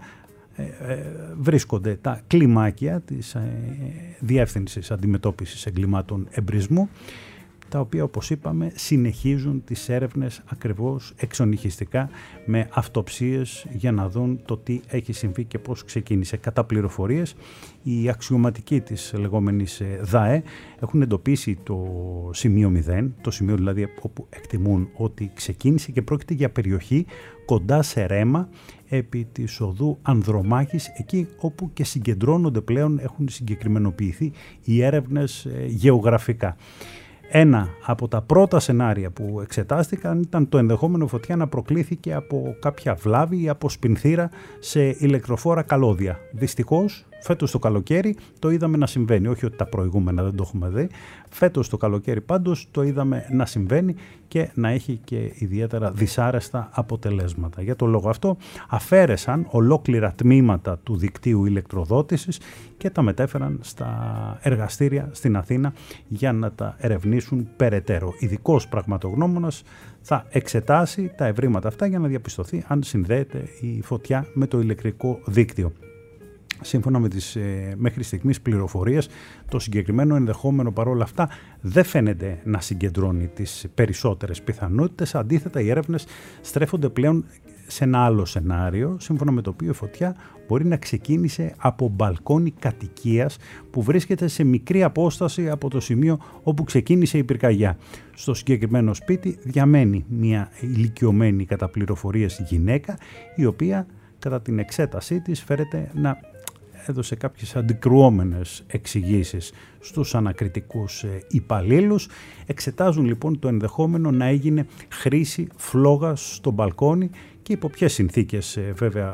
S2: βρίσκονται τα κλιμάκια της Διεύθυνσης Αντιμετώπισης Εγκλημάτων Εμπρισμού, τα οποία, όπως είπαμε, συνεχίζουν τις έρευνες ακριβώς εξονυχιστικά με αυτοψίες για να δουν το τι έχει συμβεί και πώς ξεκίνησε. Κατά πληροφορίες, οι αξιωματικοί της λεγόμενης ΔΑΕ έχουν εντοπίσει το σημείο 0, το σημείο δηλαδή όπου εκτιμούν ότι ξεκίνησε, και πρόκειται για περιοχή κοντά σε Ρέμα, επί της οδού Ανδρομάχης, εκεί όπου και συγκεντρώνονται πλέον, έχουν συγκεκριμενοποιηθεί οι έρευνες γεωγραφικά. Ένα από τα πρώτα σενάρια που εξετάστηκαν ήταν το ενδεχόμενο φωτιά να προκλήθηκε από κάποια βλάβη ή από σπινθήρα σε ηλεκτροφόρα καλώδια. Δυστυχώς, φέτος το καλοκαίρι το είδαμε να συμβαίνει, όχι ότι τα προηγούμενα δεν το έχουμε δει. Φέτος το καλοκαίρι πάντως το είδαμε να συμβαίνει και να έχει και ιδιαίτερα δυσάρεστα αποτελέσματα. Για τον λόγο αυτό αφαίρεσαν ολόκληρα τμήματα του δικτύου ηλεκτροδότησης και τα μετέφεραν στα εργαστήρια στην Αθήνα για να τα ερευνήσουν περαιτέρω. Ειδικός πραγματογνώμονας θα εξετάσει τα ευρήματα αυτά για να διαπιστωθεί αν συνδέεται η φωτιά με το ηλεκτρικό δίκτυο. Σύμφωνα με τις μέχρι στιγμής πληροφορίες, το συγκεκριμένο ενδεχόμενο παρόλα αυτά δεν φαίνεται να συγκεντρώνει τις περισσότερες πιθανότητες. Αντίθετα, οι έρευνες στρέφονται πλέον σε ένα άλλο σενάριο, σύμφωνα με το οποίο η φωτιά μπορεί να ξεκίνησε από μπαλκόνι κατοικίας που βρίσκεται σε μικρή απόσταση από το σημείο όπου ξεκίνησε η πυρκαγιά. Στο συγκεκριμένο σπίτι διαμένει μια ηλικιωμένη κατά πληροφορίες γυναίκα, η οποία κατά την εξέτασή της φέρεται να έδωσε κάποιες αντικρουόμενες εξηγήσεις στους ανακριτικούς υπαλλήλους. Εξετάζουν λοιπόν το ενδεχόμενο να έγινε χρήση φλόγας στο μπαλκόνι και υπό ποιες συνθήκες βέβαια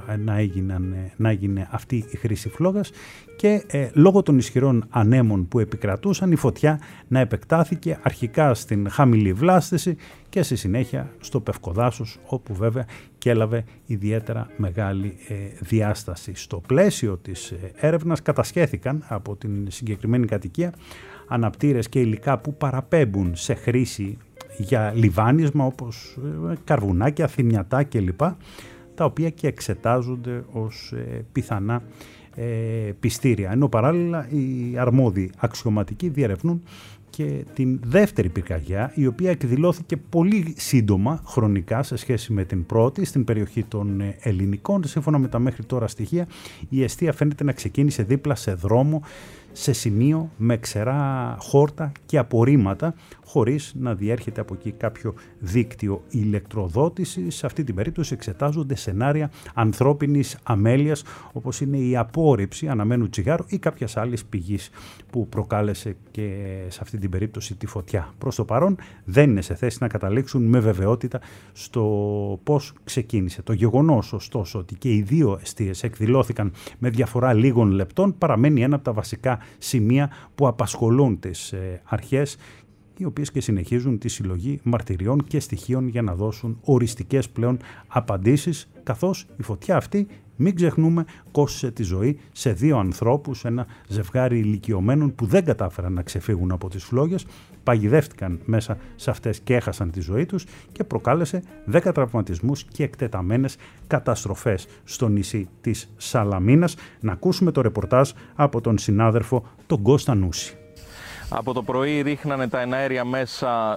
S2: να έγινε αυτή η χρήση φλόγας, και λόγω των ισχυρών ανέμων που επικρατούσαν η φωτιά να επεκτάθηκε αρχικά στην χαμηλή βλάστηση και στη συνέχεια στο πευκοδάσος, όπου βέβαια και έλαβε ιδιαίτερα μεγάλη διάσταση. Στο πλαίσιο της έρευνας κατασχέθηκαν από την συγκεκριμένη κατοικία αναπτήρες και υλικά που παραπέμπουν σε χρήση για λιβάνισμα, όπως καρβουνάκια, θυμιατά κλπ, τα οποία και εξετάζονται ως πιθανά πιστήρια. Ενώ παράλληλα οι αρμόδιοι αξιωματικοί διερευνούν και την δεύτερη πυρκαγιά, η οποία εκδηλώθηκε πολύ σύντομα χρονικά σε σχέση με την πρώτη στην περιοχή των Ελληνικών. Σύμφωνα με τα μέχρι τώρα στοιχεία, η εστία φαίνεται να ξεκίνησε δίπλα σε δρόμο, σε σημείο με ξερά χόρτα και απορρίμματα, χωρίς να διέρχεται από εκεί κάποιο δίκτυο ηλεκτροδότησης. Σε αυτή την περίπτωση εξετάζονται σενάρια ανθρώπινης αμέλειας, όπως είναι η απόρριψη αναμένου τσιγάρου ή κάποιας άλλης πηγής που προκάλεσε και σε αυτή την περίπτωση τη φωτιά. Προς το παρόν δεν είναι σε θέση να καταλήξουν με βεβαιότητα στο πώς ξεκίνησε. Το γεγονός ωστόσο ότι και οι δύο εστίες εκδηλώθηκαν με διαφορά λίγων λεπτών παραμένει ένα από τα βασικά σημεία που απασχολούν τις αρχές, οι οποίες και συνεχίζουν τη συλλογή μαρτυριών και στοιχείων για να δώσουν οριστικές πλέον απαντήσεις, καθώς η φωτιά αυτή, μην ξεχνούμε, κόστισε τη ζωή σε 2 ανθρώπους, ένα ζευγάρι ηλικιωμένων που δεν κατάφεραν να ξεφύγουν από τις φλόγες, παγιδεύτηκαν μέσα σε αυτές και έχασαν τη ζωή τους, και προκάλεσε 10 τραυματισμούς και εκτεταμένες καταστροφές στο νησί της Σαλαμίνας. Να ακούσουμε το ρεπορτάζ από τον συνάδελφο τον Κώστα Νούση.
S8: Από το πρωί ρίχνανε τα εναέρια μέσα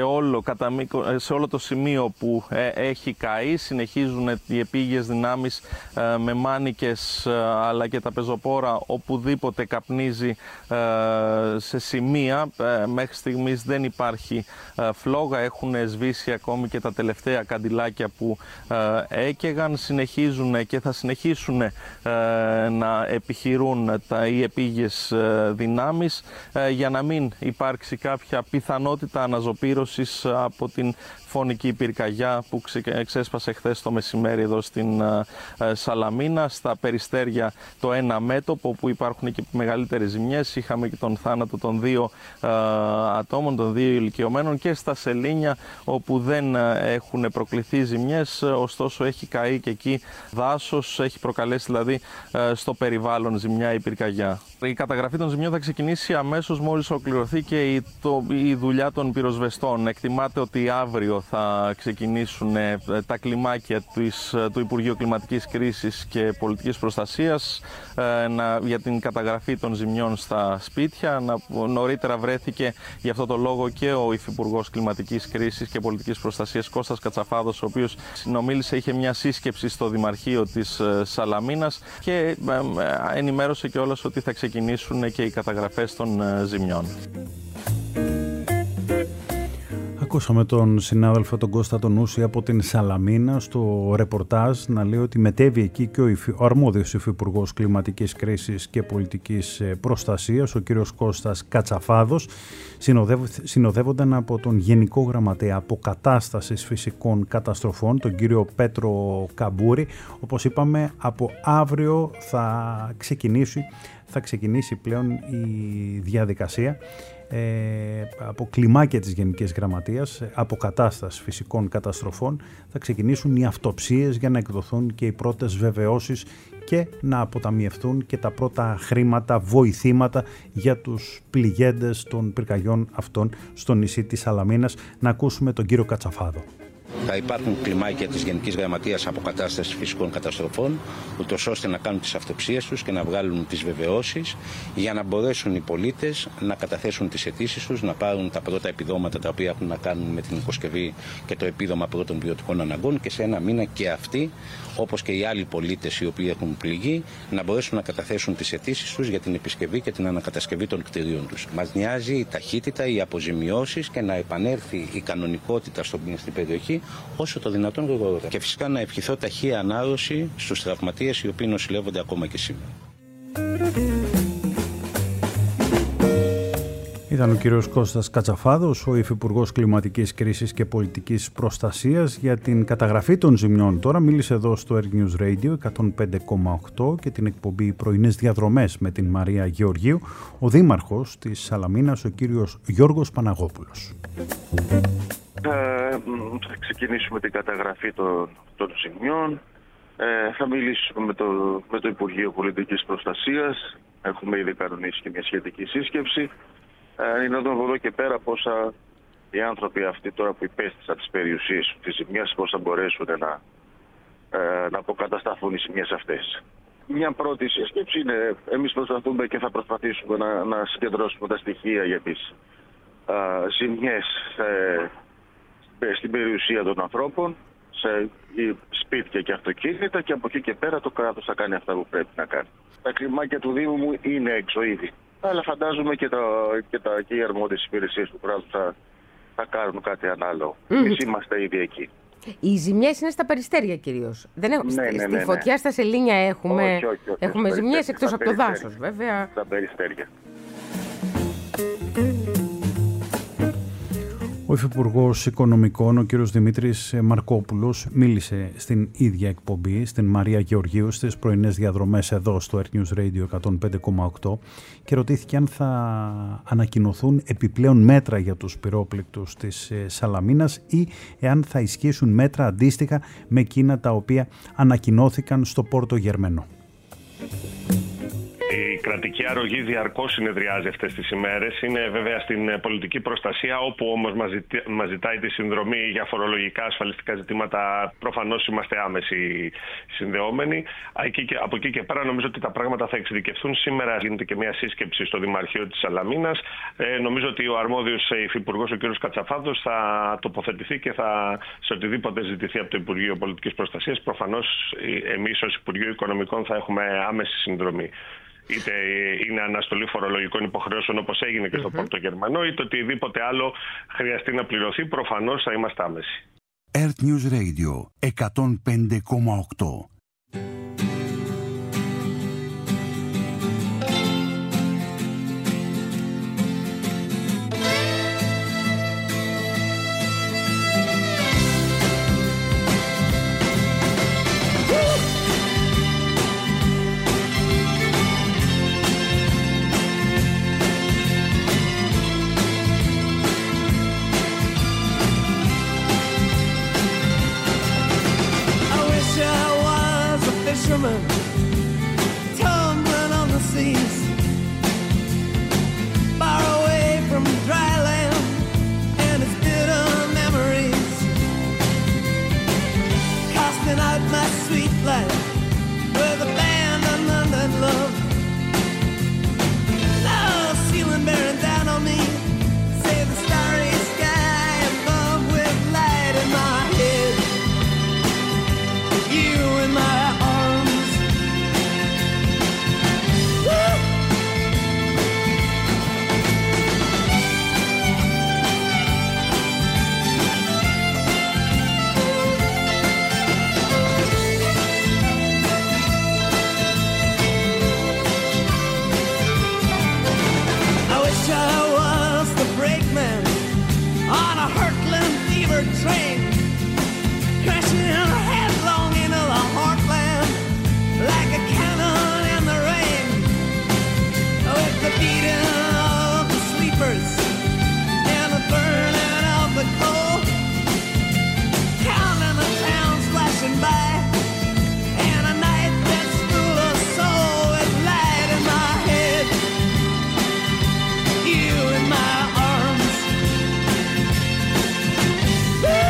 S8: σε όλο το σημείο που έχει καεί. Συνεχίζουν οι επίγειες δυνάμεις με μάνικες αλλά και τα πεζοπόρα οπουδήποτε καπνίζει σε σημεία. Μέχρι στιγμής δεν υπάρχει φλόγα. Έχουν σβήσει ακόμη και τα τελευταία καντιλάκια που έκαιγαν. Συνεχίζουν και θα συνεχίσουν να επιχειρούν οι επίγειες δυνάμεις για να να μην υπάρξει κάποια πιθανότητα αναζωπήρωσης από την φωνική πυρκαγιά που ξέσπασε χθες το μεσημέρι εδώ στην Σαλαμίνα. Στα Περιστέρια το ένα μέτωπο που υπάρχουν και μεγαλύτερες ζημιές. Είχαμε και τον θάνατο των 2 ατόμων, των 2 ηλικιωμένων, και στα Σελήνια όπου δεν έχουν προκληθεί ζημιές, ωστόσο έχει καεί και εκεί δάσος, έχει προκαλέσει δηλαδή στο περιβάλλον ζημιά η πυρκαγιά. Η καταγραφή των ζημιών θα ξεκινήσει αμέσως μόλις ολοκληρωθεί και η δουλειά των πυροσβεστών. Εκτιμάται ότι αύριο θα ξεκινήσουν τα κλιμάκια του Υπουργείου Κλιματικής Κρίσης και Πολιτικής Προστασίας για την καταγραφή των ζημιών στα σπίτια. Νωρίτερα βρέθηκε γι' αυτό το λόγο και ο Υφυπουργός Κλιματικής Κρίσης και Πολιτικής Προστασίας Κώστας Κατσαφάδος, ο οποίος συνομίλησε, είχε μια σύσκεψη στο Δημαρχείο της Σαλαμίνας και ενημέρωσε κιόλας ότι θα ξεκινήσουν και οι καταγραφές των ζημιών.
S2: Ακούσαμε τον συνάδελφο τον Κώστα τον Ούση από την Σαλαμίνα στο ρεπορτάζ να λέει ότι μετέβη εκεί και ο αρμόδιος Υφυπουργός Κλιματικής Κρίσης και Πολιτικής Προστασίας, ο κύριος Κώστας Κατσαφάδος, συνοδεύονταν από τον Γενικό Γραμματέα Αποκατάστασης Φυσικών Καταστροφών, τον κύριο Πέτρο Καμπούρη. Όπως είπαμε, από αύριο θα ξεκινήσει πλέον η διαδικασία από κλιμάκια της Γενικής Γραμματείας Αποκατάστασης Φυσικών Καταστροφών. Θα ξεκινήσουν οι αυτοψίες για να εκδοθούν και οι πρώτες βεβαιώσεις και να αποταμιευτούν και τα πρώτα χρήματα, βοηθήματα για τους πληγέντες των πυρκαγιών αυτών στο νησί της Σαλαμίνας. Να ακούσουμε τον κύριο Κατσαφάδο.
S9: Θα υπάρχουν κλιμάκια της Γενικής Γραμματείας Αποκατάστασης Φυσικών Καταστροφών, ούτως ώστε να κάνουν τις αυτοψίες τους και να βγάλουν τις βεβαιώσεις για να μπορέσουν οι πολίτες να καταθέσουν τις αιτήσεις τους, να πάρουν τα πρώτα επιδόματα τα οποία έχουν να κάνουν με την οικοσκευή και το επίδομα πρώτων βιωτικών αναγκών, και σε ένα μήνα και αυτοί, όπως και οι άλλοι πολίτες οι οποίοι έχουν πληγεί, να μπορέσουν να καταθέσουν τις αιτήσεις τους για την επισκευή και την ανακατασκευή των κτηρίων τους. Μας νοιάζει η ταχύτητα, οι αποζημιώσεις και να επανέλθει η κανονικότητα στην περιοχή όσο το δυνατόν γρηγορότερα. Και φυσικά να ευχηθώ ταχεία ανάρρωση στους τραυματίες οι οποίοι νοσηλεύονται ακόμα και σήμερα.
S2: Ήταν ο κύριος Κώστας Κατσαφάδος, ο Υφυπουργός Κλιματικής Κρίσης και Πολιτικής Προστασίας, για την καταγραφή των ζημιών. Τώρα μίλησε εδώ στο Air News Radio 105,8 και την εκπομπή Πρωινές Διαδρομές με την Μαρία Γεωργίου, ο Δήμαρχος της Σαλαμίνας, ο κύριος Γιώργος Παναγόπουλος.
S10: Θα ξεκινήσουμε την καταγραφή των ζημιών. Θα μιλήσουμε με το Υπουργείο Πολιτικής Προστασίας. Έχουμε ήδη κανονίσει και μια σχετική σύσκεψη. Είναι εδώ από εδώ και πέρα πόσα οι άνθρωποι αυτοί τώρα που υπέστησαν τις περιουσίες της ζημιάς, πώς θα μπορέσουν να αποκατασταθούν οι ζημιές αυτές. Μια πρώτη σύσκεψη είναι, εμείς προσπαθούμε και θα προσπαθήσουμε να συγκεντρώσουμε τα στοιχεία για τις ζημιές στην περιουσία των ανθρώπων, σε σπίτια και αυτοκίνητα, και από εκεί και πέρα το κράτος θα κάνει αυτά που πρέπει να κάνει. Τα κλιμάκια του Δήμου μου είναι έξω ήδη, αλλά φαντάζομαι και οι αρμόδιες υπηρεσίες του κράτους θα κάνουν κάτι ανάλογο. Εμείς είμαστε ήδη εκεί.
S11: Οι ζημιές είναι στα Περιστέρια κυρίως. Στη φωτιά στα Σελήνια έχουμε ζημιές εκτός από το δάσος, βέβαια.
S10: Στα Περιστέρια.
S2: Ο Υφυπουργός Οικονομικών, ο κύριος Δημήτρης Μαρκόπουλος, μίλησε στην ίδια εκπομπή, στην Μαρία Γεωργίου, στις πρωινές διαδρομές εδώ στο Air News Radio 105,8 και ρωτήθηκε αν θα ανακοινωθούν επιπλέον μέτρα για τους πυρόπληκτους της Σαλαμίνας ή εάν θα ισχύσουν μέτρα αντίστοιχα με εκείνα τα οποία ανακοινώθηκαν στο Πόρτο Γερμενό.
S12: Η κρατική αρρωγή διαρκώς συνεδριάζει αυτές τις ημέρες. Είναι βέβαια στην πολιτική προστασία, όπου όμως μας ζητάει τη συνδρομή για φορολογικά, ασφαλιστικά ζητήματα. Προφανώς είμαστε άμεση συνδεόμενοι. Από εκεί και πέρα νομίζω ότι τα πράγματα θα εξειδικευθούν. Σήμερα γίνεται και μια σύσκεψη στο Δημαρχείο της Σαλαμίνας. Νομίζω ότι ο αρμόδιος υφυπουργός, ο κ. Κατσαφάδος, θα τοποθετηθεί και σε οτιδήποτε ζητηθεί από το Υπουργείο Πολιτικής Προστασίας. Προφανώς εμείς ως Υπουργείο Οικονομικών θα έχουμε άμεση συνδρομή. Είτε είναι αναστολή φορολογικών υποχρεώσεων όπως έγινε και στο Πόρτο Γερμανό, είτε οτιδήποτε άλλο χρειαστεί να πληρωθεί, προφανώς θα είμαστε άμεση.
S7: Earth News Radio 105,8.
S6: seas, far away from dry land and its bitter memories, casting out my sweet life with abandonment and love. Now ceiling bearing down on me, say the starry sky above with light in my head, you in my arms. Woo! I wish I was the brakeman on a hurtling fever train, crashing headlong into the heartland like a cannon in the rain, with the beating of the sleepers and the burning of the coal, counting the towns flashing by, and a night that's full of soul with light in my head, you in my arms. Woo!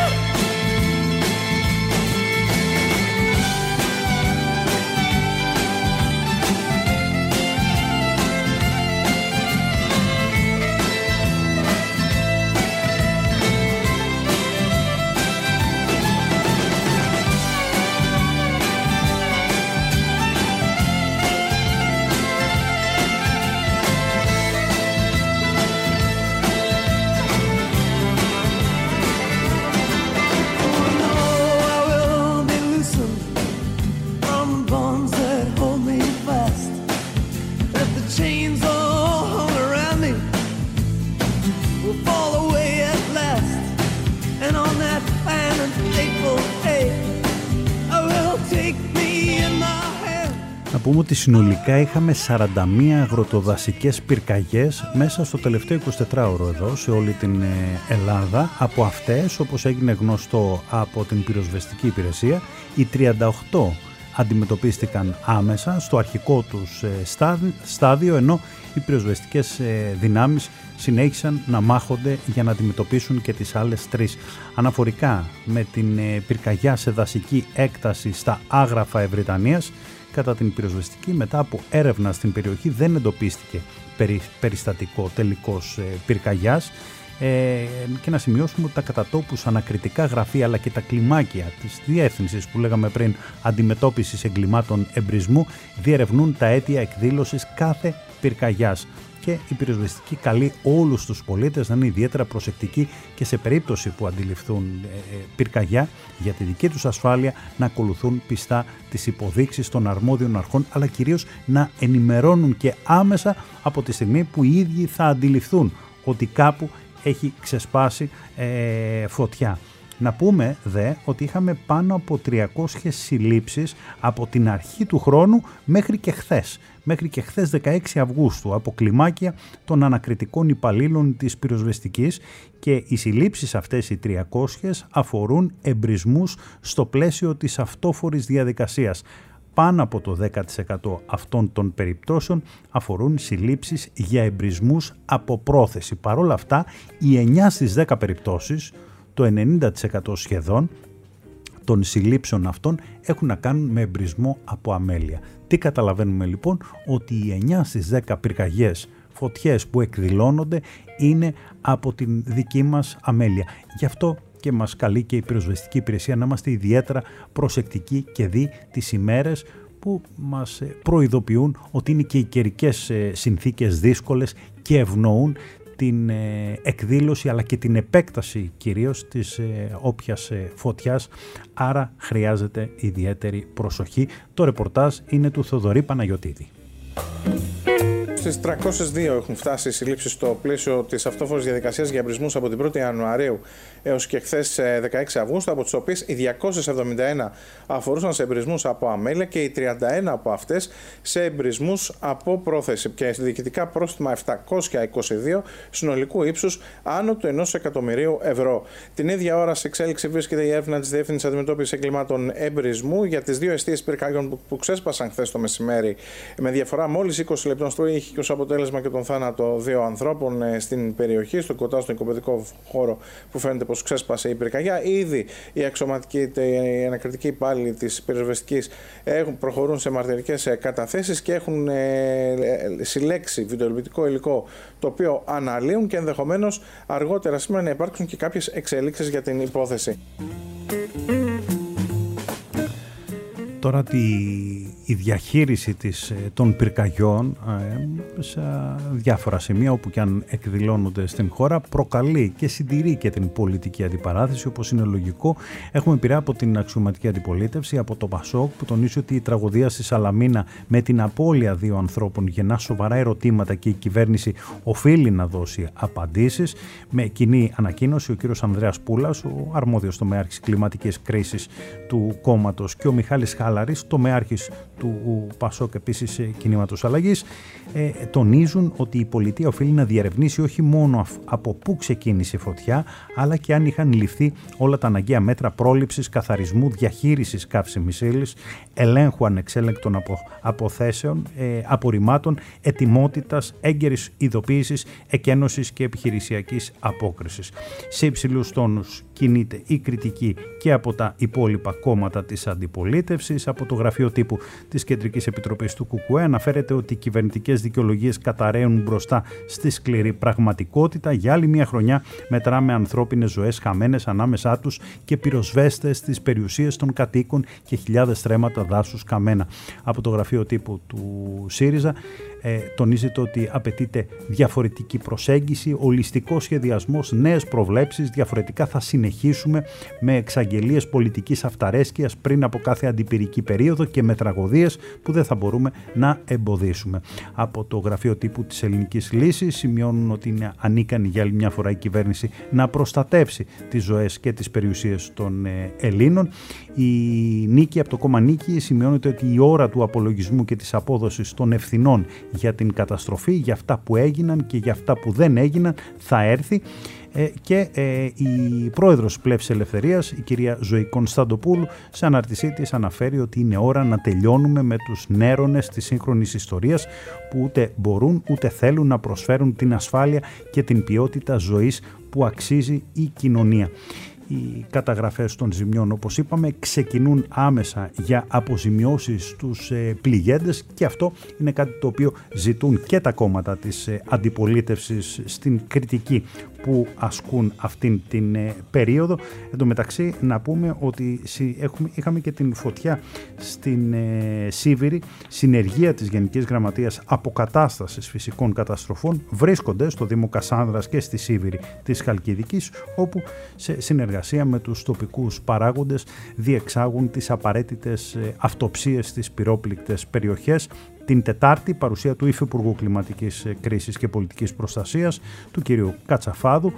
S2: Να πούμε ότι συνολικά είχαμε 41 αγροτοδασικές πυρκαγιές μέσα στο τελευταίο 24ωρο εδώ σε όλη την Ελλάδα. Από αυτές, όπως έγινε γνωστό από την πυροσβεστική υπηρεσία, οι 38 αντιμετωπίστηκαν άμεσα στο αρχικό τους στάδιο, ενώ οι πυροσβεστικές δυνάμεις συνέχισαν να μάχονται για να αντιμετωπίσουν και τις άλλες 3. Αναφορικά με την πυρκαγιά σε δασική έκταση στα Άγραφα Ευρυτανίας, κατά την πυροσβεστική, μετά από έρευνα στην περιοχή δεν εντοπίστηκε περιστατικό τελικός πυρκαγιάς, και να σημειώσουμε ότι τα κατατόπους ανακριτικά γραφεία αλλά και τα κλιμάκια της διεύθυνσης που λέγαμε πριν αντιμετώπισης εγκλημάτων εμπρισμού διερευνούν τα αίτια εκδήλωσης κάθε πυρκαγιάς. Και η πυροσβεστική καλεί όλους τους πολίτες να είναι ιδιαίτερα προσεκτικοί και σε περίπτωση που αντιληφθούν πυρκαγιά, για τη δική τους ασφάλεια να ακολουθούν πιστά τις υποδείξεις των αρμόδιων αρχών, αλλά κυρίως να ενημερώνουν και άμεσα από τη στιγμή που οι ίδιοι θα αντιληφθούν ότι κάπου έχει ξεσπάσει φωτιά. Να πούμε δε ότι είχαμε πάνω από 300 συλλήψεις από την αρχή του χρόνου μέχρι και χθες. Μέχρι και χθες 16 Αυγούστου από κλιμάκια των ανακριτικών υπαλλήλων της πυροσβεστικής, και οι συλλήψεις αυτές οι 300 αφορούν εμπρισμούς στο πλαίσιο της αυτόφορης διαδικασίας. Πάνω από το 10% αυτών των περιπτώσεων αφορούν συλλήψεις για εμπρισμούς από πρόθεση. Παρ' όλα αυτά, οι 9 στις 10 περιπτώσεις, το 90% σχεδόν των συλλήψεων αυτών έχουν να κάνουν με εμπρισμό από αμέλεια. Τι καταλαβαίνουμε λοιπόν? Ότι οι 9 στις 10 πυρκαγιές, φωτιές που εκδηλώνονται είναι από την δική μας αμέλεια. Γι' αυτό και μας καλεί και η πυροσβεστική υπηρεσία να είμαστε ιδιαίτερα προσεκτικοί και δει τις ημέρες που μας προειδοποιούν ότι είναι και οι καιρικές συνθήκες δύσκολες και ευνοούν την εκδήλωση αλλά και την επέκταση κυρίως της όποιας φωτιάς, άρα χρειάζεται ιδιαίτερη προσοχή. Το ρεπορτάζ είναι του Θοδωρή Παναγιωτίδη.
S13: Στις 302 έχουν φτάσει οι συλλήψεις στο πλαίσιο της αυτόφορης διαδικασίας για εμπρισμούς από την 1η Ιανουαρίου έως και χθες 16 Αυγούστου, από τις οποίες οι 271 αφορούσαν σε εμπρισμούς από αμέλεια και οι 31 από αυτές σε εμπρισμούς από πρόθεση και διοικητικά πρόστιμα 722 συνολικού ύψους άνω του 1 εκατομμυρίου ευρώ. Την ίδια ώρα σε εξέλιξη βρίσκεται η έρευνα της Διεύθυνσης Αντιμετώπισης Εγκλημάτων Εμπρισμού για τις δύο εστίες πυρκαγιών που ξέσπασαν χθες το μεσημέρι με διαφορά μόλις 20 λεπτών στο είχε και ως αποτέλεσμα και τον θάνατο δύο ανθρώπων στην περιοχή, στο κοντά στον οικοπαιδικό χώρο που φαίνεται πως ξέσπασε η πυρκαγιά. Ήδη οι αξιωματικοί, οι ανακριτικοί υπάλληλοι της πυροσβεστικής προχωρούν σε μαρτυρικές καταθέσεις και έχουν συλλέξει βιντεοληπτικό υλικό το οποίο αναλύουν και ενδεχομένως αργότερα σήμερα να υπάρξουν και κάποιες εξελίξεις για την υπόθεση.
S2: Τώρα η διαχείριση των πυρκαγιών σε διάφορα σημεία όπου και αν εκδηλώνονται στην χώρα προκαλεί και συντηρεί και την πολιτική αντιπαράθεση, όπως είναι λογικό. Έχουμε πειρά από την αξιωματική αντιπολίτευση, από το Πασόκ, που τονίζει ότι η τραγωδία στη Σαλαμίνα με την απώλεια δύο ανθρώπων γεννά σοβαρά ερωτήματα και η κυβέρνηση οφείλει να δώσει απαντήσεις. Με κοινή ανακοίνωση ο κύριος Ανδρέας Πούλας, ο αρμόδιος τομέαρχης κλιματικής κρίσης του κόμματος, και ο Μιχάλης Χάλαρης, τομέαρχης του Πασόκ επίσης κινήματος αλλαγής, τονίζουν ότι η πολιτεία οφείλει να διερευνήσει όχι μόνο από πού ξεκίνησε η φωτιά, αλλά και αν είχαν ληφθεί όλα τα αναγκαία μέτρα πρόληψης, καθαρισμού, διαχείρισης καύσιμης ύλης, ελέγχου ανεξέλεγκτων αποθέσεων, απορριμμάτων, ετοιμότητας, έγκαιρης ειδοποίησης, εκένωσης και επιχειρησιακής απόκρισης. Σε υψηλούς τόνους κινείται η κριτική και από τα υπόλοιπα κόμματα της αντιπολίτευσης. Από το γραφείο τύπου της Κεντρικής Επιτροπής του ΚΚΕ αναφέρεται ότι οι κυβερνητικές δικαιολογίες καταραίουν μπροστά στη σκληρή πραγματικότητα. Για άλλη μια χρονιά μετράμε ανθρώπινες ζωές χαμένες ανάμεσά τους και πυροσβέστες στις περιουσίες των κατοίκων και χιλιάδες στρέμματα δάσους καμένα. Από το γραφείο τύπου του ΣΥΡΙΖΑ τονίζεται ότι απαιτείται διαφορετική προσέγγιση, ολιστικός σχεδιασμός, νέες προβλέψεις. Διαφορετικά θα συνεχίσουμε με εξαγγελίες πολιτικής αυταρέσκειας πριν από κάθε αντιπυρική περίοδο και με τραγωδίες που δεν θα μπορούμε να εμποδίσουμε. Από το γραφείο τύπου της Ελληνικής Λύσης σημειώνουν ότι είναι ανίκανη για άλλη μια φορά η κυβέρνηση να προστατεύσει τις ζωές και τις περιουσίες των Ελλήνων. Η Νίκη, από το κόμμα Νίκη, σημειώνεται ότι η ώρα του απολογισμού και της απόδοσης των ευθυνών για την καταστροφή, για αυτά που έγιναν και για αυτά που δεν έγιναν, θα έρθει. Και η πρόεδρος Πλεύσης Ελευθερίας, η κυρία Ζωή Κωνσταντοπούλου, σε αναρτησή της αναφέρει ότι είναι ώρα να τελειώνουμε με τους νέρονες της σύγχρονης ιστορίας που ούτε μπορούν ούτε θέλουν να προσφέρουν την ασφάλεια και την ποιότητα ζωής που αξίζει η κοινωνία. Οι καταγραφές των ζημιών, όπως είπαμε, ξεκινούν άμεσα για αποζημιώσεις στους πληγέντες και αυτό είναι κάτι το οποίο ζητούν και τα κόμματα της αντιπολίτευσης στην κριτική που ασκούν αυτήν την περίοδο. Εν τω μεταξύ να πούμε ότι είχαμε και την φωτιά στην Σίβηρη. Συνεργεία της Γενικής Γραμματείας Αποκατάστασης Φυσικών Καταστροφών βρίσκονται στο Δήμο Κασάνδρας και στη Σίβηρη της Χαλκιδικής, όπου σε συνεργασία με τους τοπικούς παράγοντες διεξάγουν τις απαραίτητες αυτοψίες στις πυρόπληκτες περιοχές. Την Τετάρτη, παρουσία του Υφυπουργού Κλιματικής Κρίσης και Πολιτικής Προστασίας, του κ. Κατσαφάδου,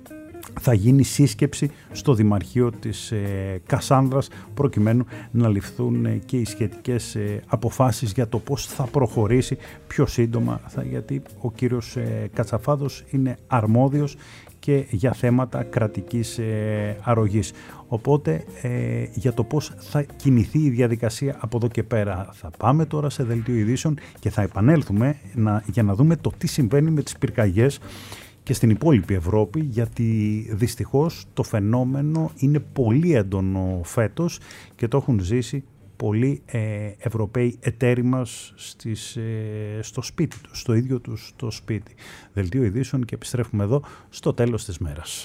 S2: θα γίνει σύσκεψη στο Δημαρχείο της Κασάνδρας προκειμένου να ληφθούν και οι σχετικές αποφάσεις για το πώς θα προχωρήσει πιο σύντομα, γιατί ο κύριος Κατσαφάδος είναι αρμόδιος και για θέματα κρατικής αρρωγής. Οπότε για το πώς θα κινηθεί η διαδικασία από εδώ και πέρα θα πάμε τώρα σε δελτίο ειδήσεων και θα επανέλθουμε για να δούμε το τι συμβαίνει με τις πυρκαγιές και στην υπόλοιπη Ευρώπη, γιατί δυστυχώς το φαινόμενο είναι πολύ έντονο φέτος και το έχουν ζήσει πολλοί Ευρωπαίοι εταίροι μας στο σπίτι τους, στο ίδιο τους το σπίτι. Δελτίο ειδήσεων και επιστρέφουμε εδώ στο τέλος της μέρας.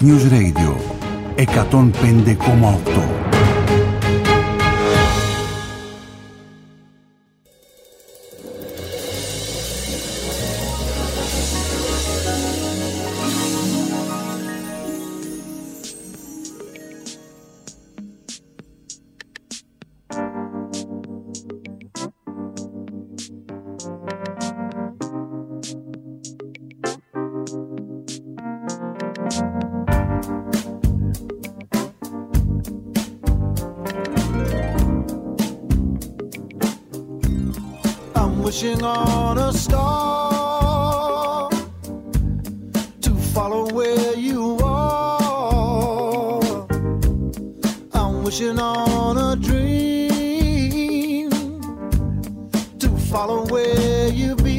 S7: News Radio 105,8.
S6: Wishing on a star to follow where you are. I'm wishing on a dream to follow where you be.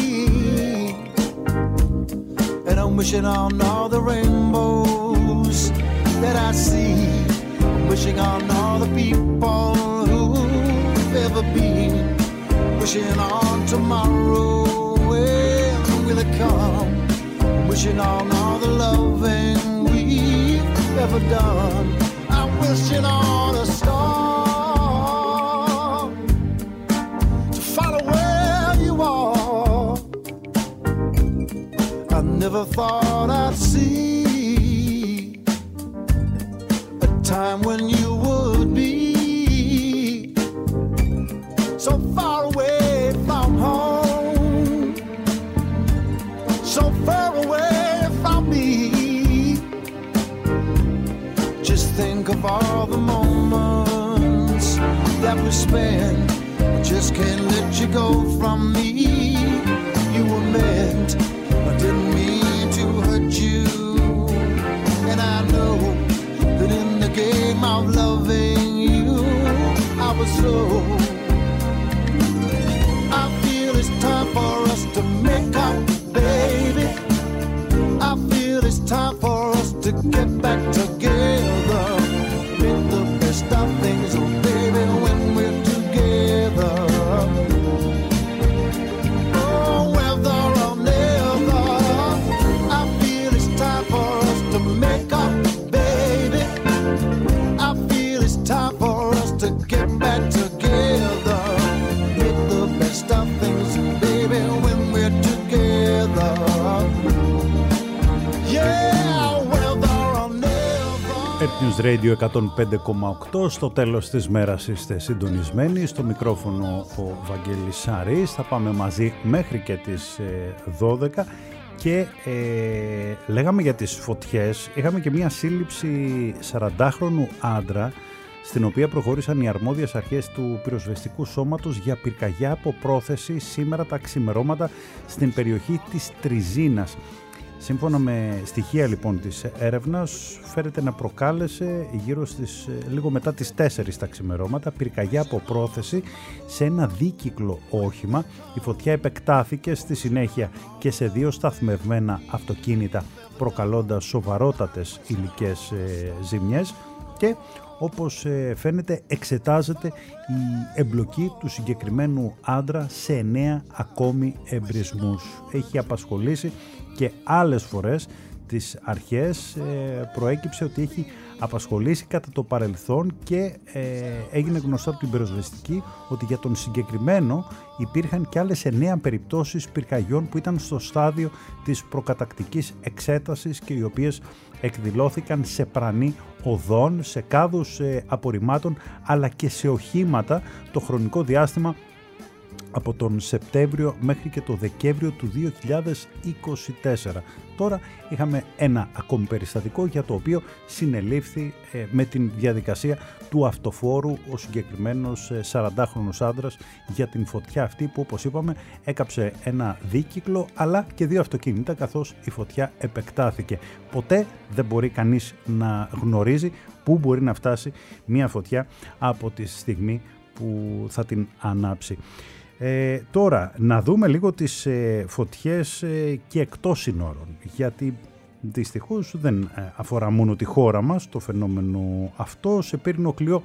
S6: And I'm wishing on all the rainbows that I see. I'm wishing on all the people who've ever been. Wishing on tomorrow, when will it come? Wishing on all the loving we've ever done. I'm wishing on a star to follow where you are. I never thought I'd see a time when you would be so far away from home, so far away from me. Just think of all the moments that we spent. I just can't let you go from me. You were meant, I didn't mean to hurt you. And I know that in the game of loving you, I was so. It's time for us to make up, baby. I feel it's time for us to get back together. Make the best of things, oh baby, when we're together. Oh, whether or never, I feel it's time for us to make up, baby. I feel it's time for us to get back together. Make the best of things, baby, when we're together. Yeah, whether or never.
S2: News Radio 105,8. Στο τέλος της μέρας είστε συντονισμένοι. Στο μικρόφωνο ο Βαγγέλης Σαρής. Θα πάμε μαζί μέχρι και τις 12. Και λέγαμε για τις φωτιές. Είχαμε και μια σύλληψη 40χρονου άντρα, στην οποία προχώρησαν οι αρμόδιες αρχές του πυροσβεστικού σώματος για πυρκαγιά από πρόθεση σήμερα τα ξημερώματα στην περιοχή της Τριζίνας. Σύμφωνα με στοιχεία λοιπόν της έρευνας, φέρεται να προκάλεσε γύρω στις λίγο μετά τις 4 τα ξημερώματα πυρκαγιά από πρόθεση σε ένα δίκυκλο όχημα. Η φωτιά επεκτάθηκε στη συνέχεια και σε 2 σταθμευμένα αυτοκίνητα, προκαλώντας σοβαρότατες υλικές ζημιές, και όπως φαίνεται εξετάζεται η εμπλοκή του συγκεκριμένου άντρα σε 9 ακόμη εμπρισμούς. Έχει απασχολήσει και άλλες φορές τις αρχές, προέκυψε ότι έχει απασχολήσει κατά το παρελθόν και έγινε γνωστό από την πυροσβεστική ότι για τον συγκεκριμένο υπήρχαν και άλλες 9 περιπτώσεις πυρκαγιών που ήταν στο στάδιο της προκατακτικής εξέτασης και οι οποίες εκδηλώθηκαν σε πρανή οδών, σε κάδους απορριμμάτων αλλά και σε οχήματα το χρονικό διάστημα από τον Σεπτέμβριο μέχρι και το Δεκέμβριο του 2024. Τώρα είχαμε ένα ακόμη περιστατικό για το οποίο συνελήφθη με την διαδικασία του αυτοφόρου ο συγκεκριμένος 40χρονος άντρας για την φωτιά αυτή που, όπως είπαμε, έκαψε ένα δίκυκλο αλλά και 2 αυτοκίνητα, καθώς η φωτιά επεκτάθηκε. Ποτέ δεν μπορεί κανείς να γνωρίζει πού μπορεί να φτάσει μια φωτιά από τη στιγμή που θα την ανάψει. Τώρα να δούμε λίγο τις φωτιές και εκτός συνόρων, γιατί δυστυχώς δεν αφορά μόνο τη χώρα μας το φαινόμενο αυτό. Σε πύρινο κλειό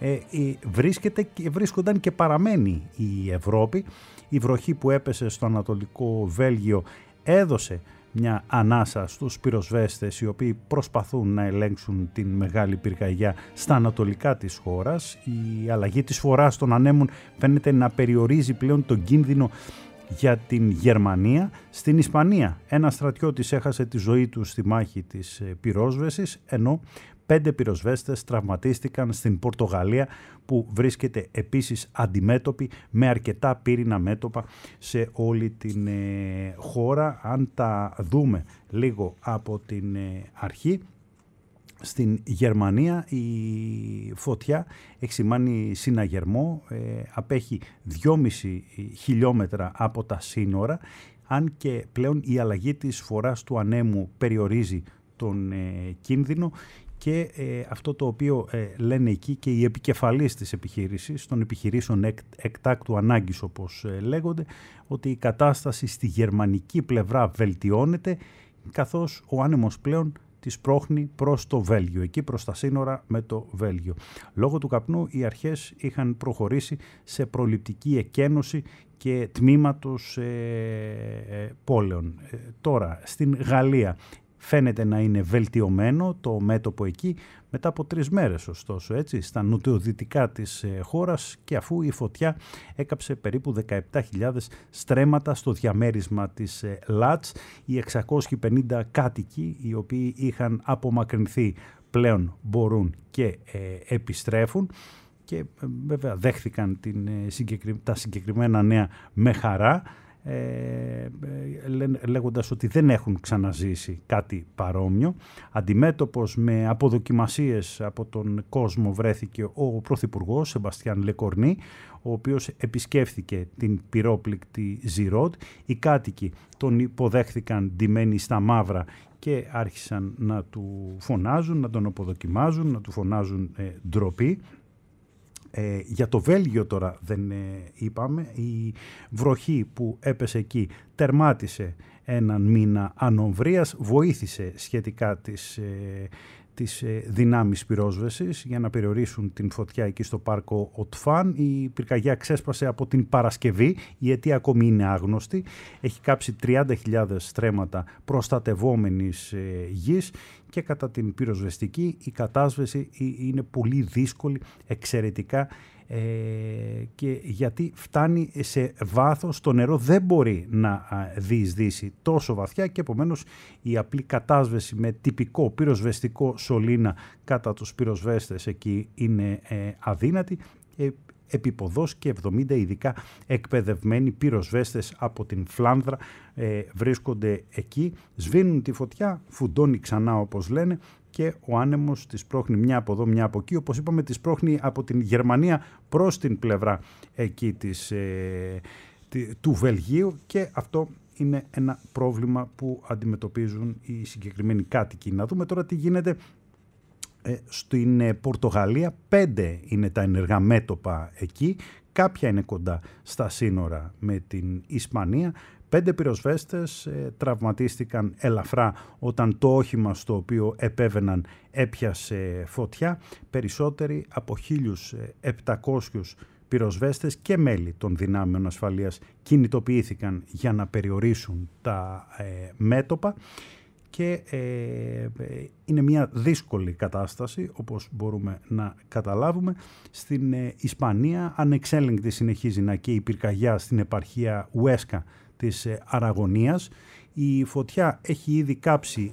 S2: βρίσκονταν και παραμένει η Ευρώπη. Η βροχή που έπεσε στο Ανατολικό Βέλγιο έδωσε μια ανάσα στους πυροσβέστες οι οποίοι προσπαθούν να ελέγξουν την μεγάλη πυρκαγιά στα ανατολικά της χώρας. Η αλλαγή της φοράς των ανέμων φαίνεται να περιορίζει πλέον τον κίνδυνο για την Γερμανία. Στην Ισπανία ένας στρατιώτης έχασε τη ζωή του στη μάχη της πυρόσβεσης, ενώ 5 πυροσβέστες τραυματίστηκαν στην Πορτογαλία, που βρίσκεται επίσης αντιμέτωπη με αρκετά πύρινα μέτωπα σε όλη την χώρα. Αν τα δούμε λίγο από την αρχή, στην Γερμανία η φωτιά έχει σημάνει συναγερμό, απέχει 2,5 χιλιόμετρα από τα σύνορα, αν και πλέον η αλλαγή της φοράς του ανέμου περιορίζει τον κίνδυνο. Και αυτό το οποίο λένε εκεί και οι επικεφαλείς της επιχείρησης, των επιχειρήσεων εκτάκτου ανάγκης όπως λέγονται, ότι η κατάσταση στη γερμανική πλευρά βελτιώνεται, καθώς ο άνεμος πλέον τις πρόχνει προς το Βέλγιο, εκεί προς τα σύνορα με το Βέλγιο. Λόγω του καπνού οι αρχές είχαν προχωρήσει σε προληπτική εκένωση και τμήματος πόλεων. Τώρα στην Γαλλία φαίνεται να είναι βελτιωμένο το μέτωπο εκεί μετά από 3 μέρες, ωστόσο, έτσι, στα νοτιοδυτικά της χώρας, και αφού η φωτιά έκαψε περίπου 17.000 στρέμματα στο διαμέρισμα της Λάτς. Οι 650 κάτοικοι οι οποίοι είχαν απομακρυνθεί πλέον μπορούν και επιστρέφουν, και βέβαια δέχθηκαν τα συγκεκριμένα νέα με χαρά, λέγοντας ότι δεν έχουν ξαναζήσει κάτι παρόμοιο. Αντιμέτωπος με αποδοκιμασίες από τον κόσμο βρέθηκε ο Πρωθυπουργός Σεμπαστιάν Λεκορνή, ο οποίος επισκέφθηκε την πυρόπληκτη Ζιρόντ. Οι κάτοικοι τον υποδέχθηκαν ντυμένοι στα μαύρα και άρχισαν να του φωνάζουν, να τον αποδοκιμάζουν, να του φωνάζουν ντροπή. Για το Βέλγιο τώρα δεν είπαμε. Η βροχή που έπεσε εκεί τερμάτισε έναν μήνα ανομβρίας, βοήθησε σχετικά τις δυνάμεις πυρόσβεσης για να περιορίσουν την φωτιά εκεί στο πάρκο Οτφάν. Η πυρκαγιά ξέσπασε από την Παρασκευή, η αιτία ακόμη είναι άγνωστη. Έχει κάψει 30.000 στρέμματα προστατευόμενης γης, και κατά την πυροσβεστική η κατάσβεση είναι πολύ δύσκολη, εξαιρετικά, και γιατί φτάνει σε βάθος, το νερό δεν μπορεί να διεισδύσει τόσο βαθιά, και επομένως η απλή κατάσβεση με τυπικό πυροσβεστικό σωλήνα κατά τους πυροσβέστες εκεί είναι αδύνατη. Επίποδος και 70 ειδικά εκπαιδευμένοι πυροσβέστες από την Φλάνδρα βρίσκονται εκεί, σβήνουν τη φωτιά, φουντώνει ξανά όπως λένε, και ο άνεμος τις πρόχνει μια από εδώ, μια από εκεί. Όπως είπαμε, τις πρόχνει από την Γερμανία προς την πλευρά εκεί του Βελγίου, και αυτό είναι ένα πρόβλημα που αντιμετωπίζουν οι συγκεκριμένοι κάτοικοι. Να δούμε τώρα τι γίνεται στην Πορτογαλία. 5 είναι τα ενεργά μέτωπα εκεί, κάποια είναι κοντά στα σύνορα με την Ισπανία. 5 πυροσβέστες τραυματίστηκαν ελαφρά όταν το όχημα στο οποίο επέβαιναν έπιασε φωτιά. Περισσότεροι από 1.700 πυροσβέστες και μέλη των δυνάμεων ασφαλείας κινητοποιήθηκαν για να περιορίσουν τα μέτωπα. Και είναι μια δύσκολη κατάσταση, όπως μπορούμε να καταλάβουμε. Στην Ισπανία ανεξέλεγκτη συνεχίζει να καίει η πυρκαγιά στην επαρχία Ουέσκα της Αραγωνίας. Η φωτιά έχει ήδη κάψει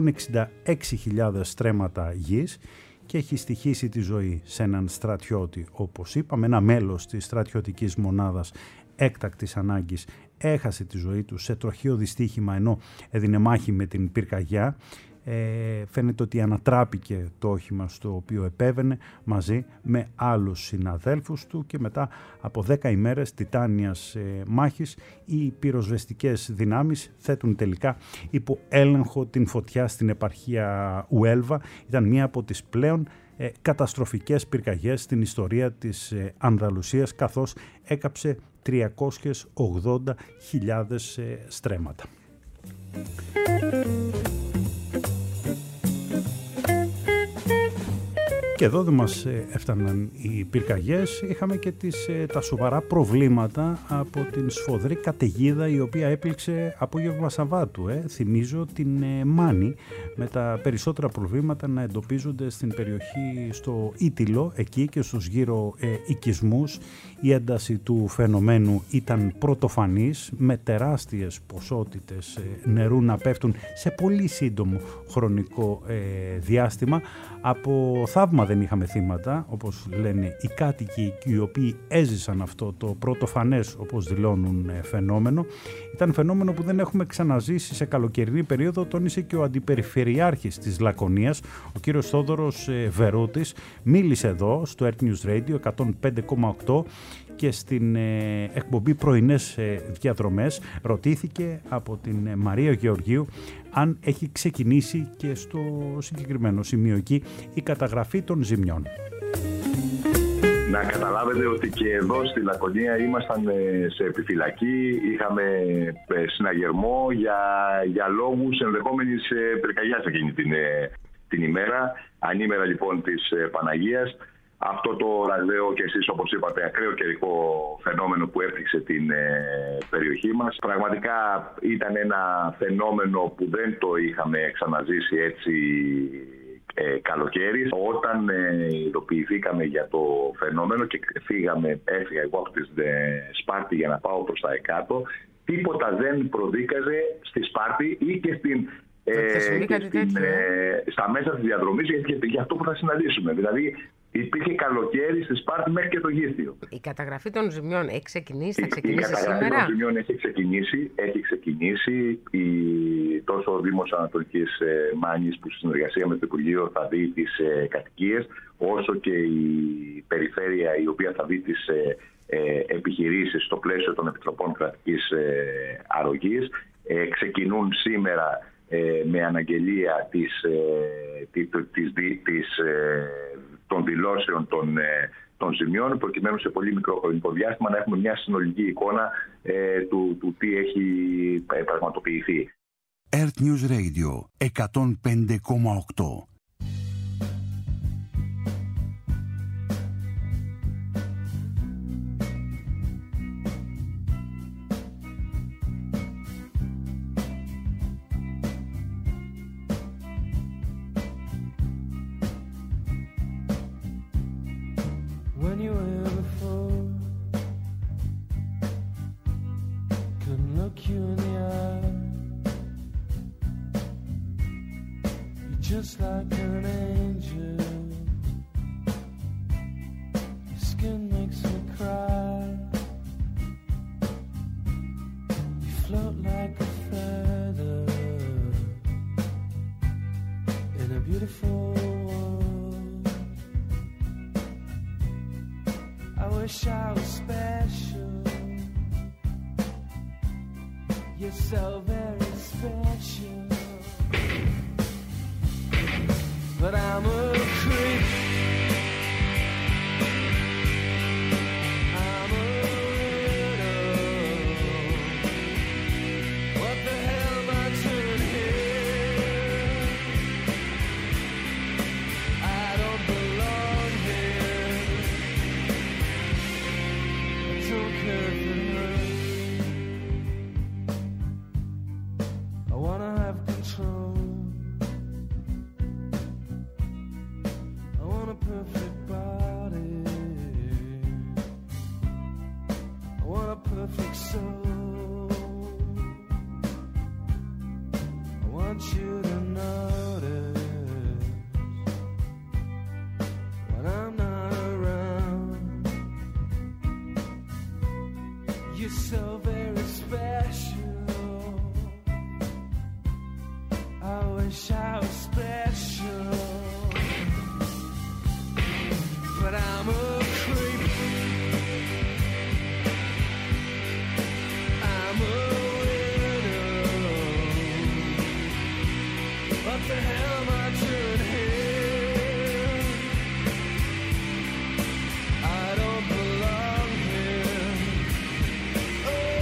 S2: 166.000 στρέμματα γης και έχει στοιχήσει τη ζωή σε έναν στρατιώτη, όπως είπαμε. Ένα μέλος της στρατιωτικής μονάδας έκτακτης ανάγκης έχασε τη ζωή του σε τροχαίο δυστύχημα ενώ έδινε μάχη με την πυρκαγιά. Φαίνεται ότι ανατράπηκε το όχημα στο οποίο επέβαινε μαζί με άλλους συναδέλφους του, και μετά από 10 ημέρες τιτάνιας μάχης οι πυροσβεστικές δυνάμεις θέτουν τελικά υπό έλεγχο την φωτιά στην επαρχία Ουέλβα. Ήταν μία από τις πλέον καταστροφικές πυρκαγιές στην ιστορία της Ανδαλουσίας, καθώς έκαψε 380.000 στρέμματα. Και εδώ δεν μας έφταναν οι πυρκαγιές, είχαμε και τα σοβαρά προβλήματα από την σφοδρή καταιγίδα η οποία έπληξε απόγευμα Σαββάτου. Θυμίζω την Μάνη, με τα περισσότερα προβλήματα να εντοπίζονται στην περιοχή στο Ήτυλο, εκεί και στους γύρω οικισμούς. Η ένταση του φαινομένου ήταν πρωτοφανής, με τεράστιες ποσότητες νερού να πέφτουν σε πολύ σύντομο χρονικό διάστημα. Από θαύμα δεν είχαμε θύματα, όπως λένε οι κάτοικοι οι οποίοι έζησαν αυτό το πρωτοφανές, όπως δηλώνουν, φαινόμενο. Ήταν φαινόμενο που δεν έχουμε ξαναζήσει σε καλοκαιρινή περίοδο, τόνισε και ο Αντιπεριφερειάρχης της Λακωνίας, ο κύριος Θόδωρος Βερούτης. Μίλησε εδώ στο Earth News Radio 105,8 και στην εκπομπή Πρωινές Διαδρομές. Ρωτήθηκε από την Μαρία Γεωργίου αν έχει ξεκινήσει και στο συγκεκριμένο σημείο εκεί η καταγραφή των ζημιών.
S14: Να καταλάβετε ότι και εδώ στη Λακωνία ήμασταν σε επιφυλακή, είχαμε συναγερμό για λόγους ενδεχόμενης πυρκαγιάς εκείνη την ημέρα, ανήμερα λοιπόν της Παναγίας. Αυτό το ραγδαίο και εσείς όπως είπατε ακραίο καιρικό φαινόμενο που έπληξε την περιοχή μας, πραγματικά ήταν ένα φαινόμενο που δεν το είχαμε ξαναζήσει έτσι καλοκαίρι. Όταν ειδοποιηθήκαμε για το φαινόμενο και έφυγα εγώ από τη Σπάρτη για να πάω προς τα εκάτω, τίποτα δεν προδίκαζε στη Σπάρτη ή και στα μέσα της διαδρομής για αυτό που θα συναντήσουμε. Δηλαδή υπήρχε καλοκαίρι στη Σπάρτη μέχρι και το Γήθιο.
S11: Η καταγραφή των ζημιών έχει ξεκινήσει, θα ξεκινήσει σήμερα?
S14: Η καταγραφή των ζημιών έχει ξεκινήσει. Τόσο ο Δήμος Ανατολικής Μάνης που στη συνεργασία με το Υπουργείο θα δει τις κατοικίες, όσο και η Περιφέρεια η οποία θα δει τις επιχειρήσεις στο πλαίσιο των Επιτροπών Κρατικής Αρρωγής. Ξεκινούν σήμερα με αναγγελία των δηλώσεων των ζημιών, προκειμένου σε πολύ μικρό χρονικό διάστημα να έχουμε μια συνολική εικόνα του τι έχει πραγματοποιηθεί.
S7: Earth News Radio 105,8.
S6: Just like an angel, your skin makes me cry. You float like a feather in a beautiful world. I wish I was special. You're so very special. But I'm a creep. I'm a widow. What the hell am I doing here? I don't belong here. I don't care if it hurts. I wanna have control. Perfect body, I want a perfect soul. I want you to notice when I'm not around. You're so very special. I wish I was special. But I'm a creep. I'm a widow. What the hell am I doing here? I don't belong here. Oh.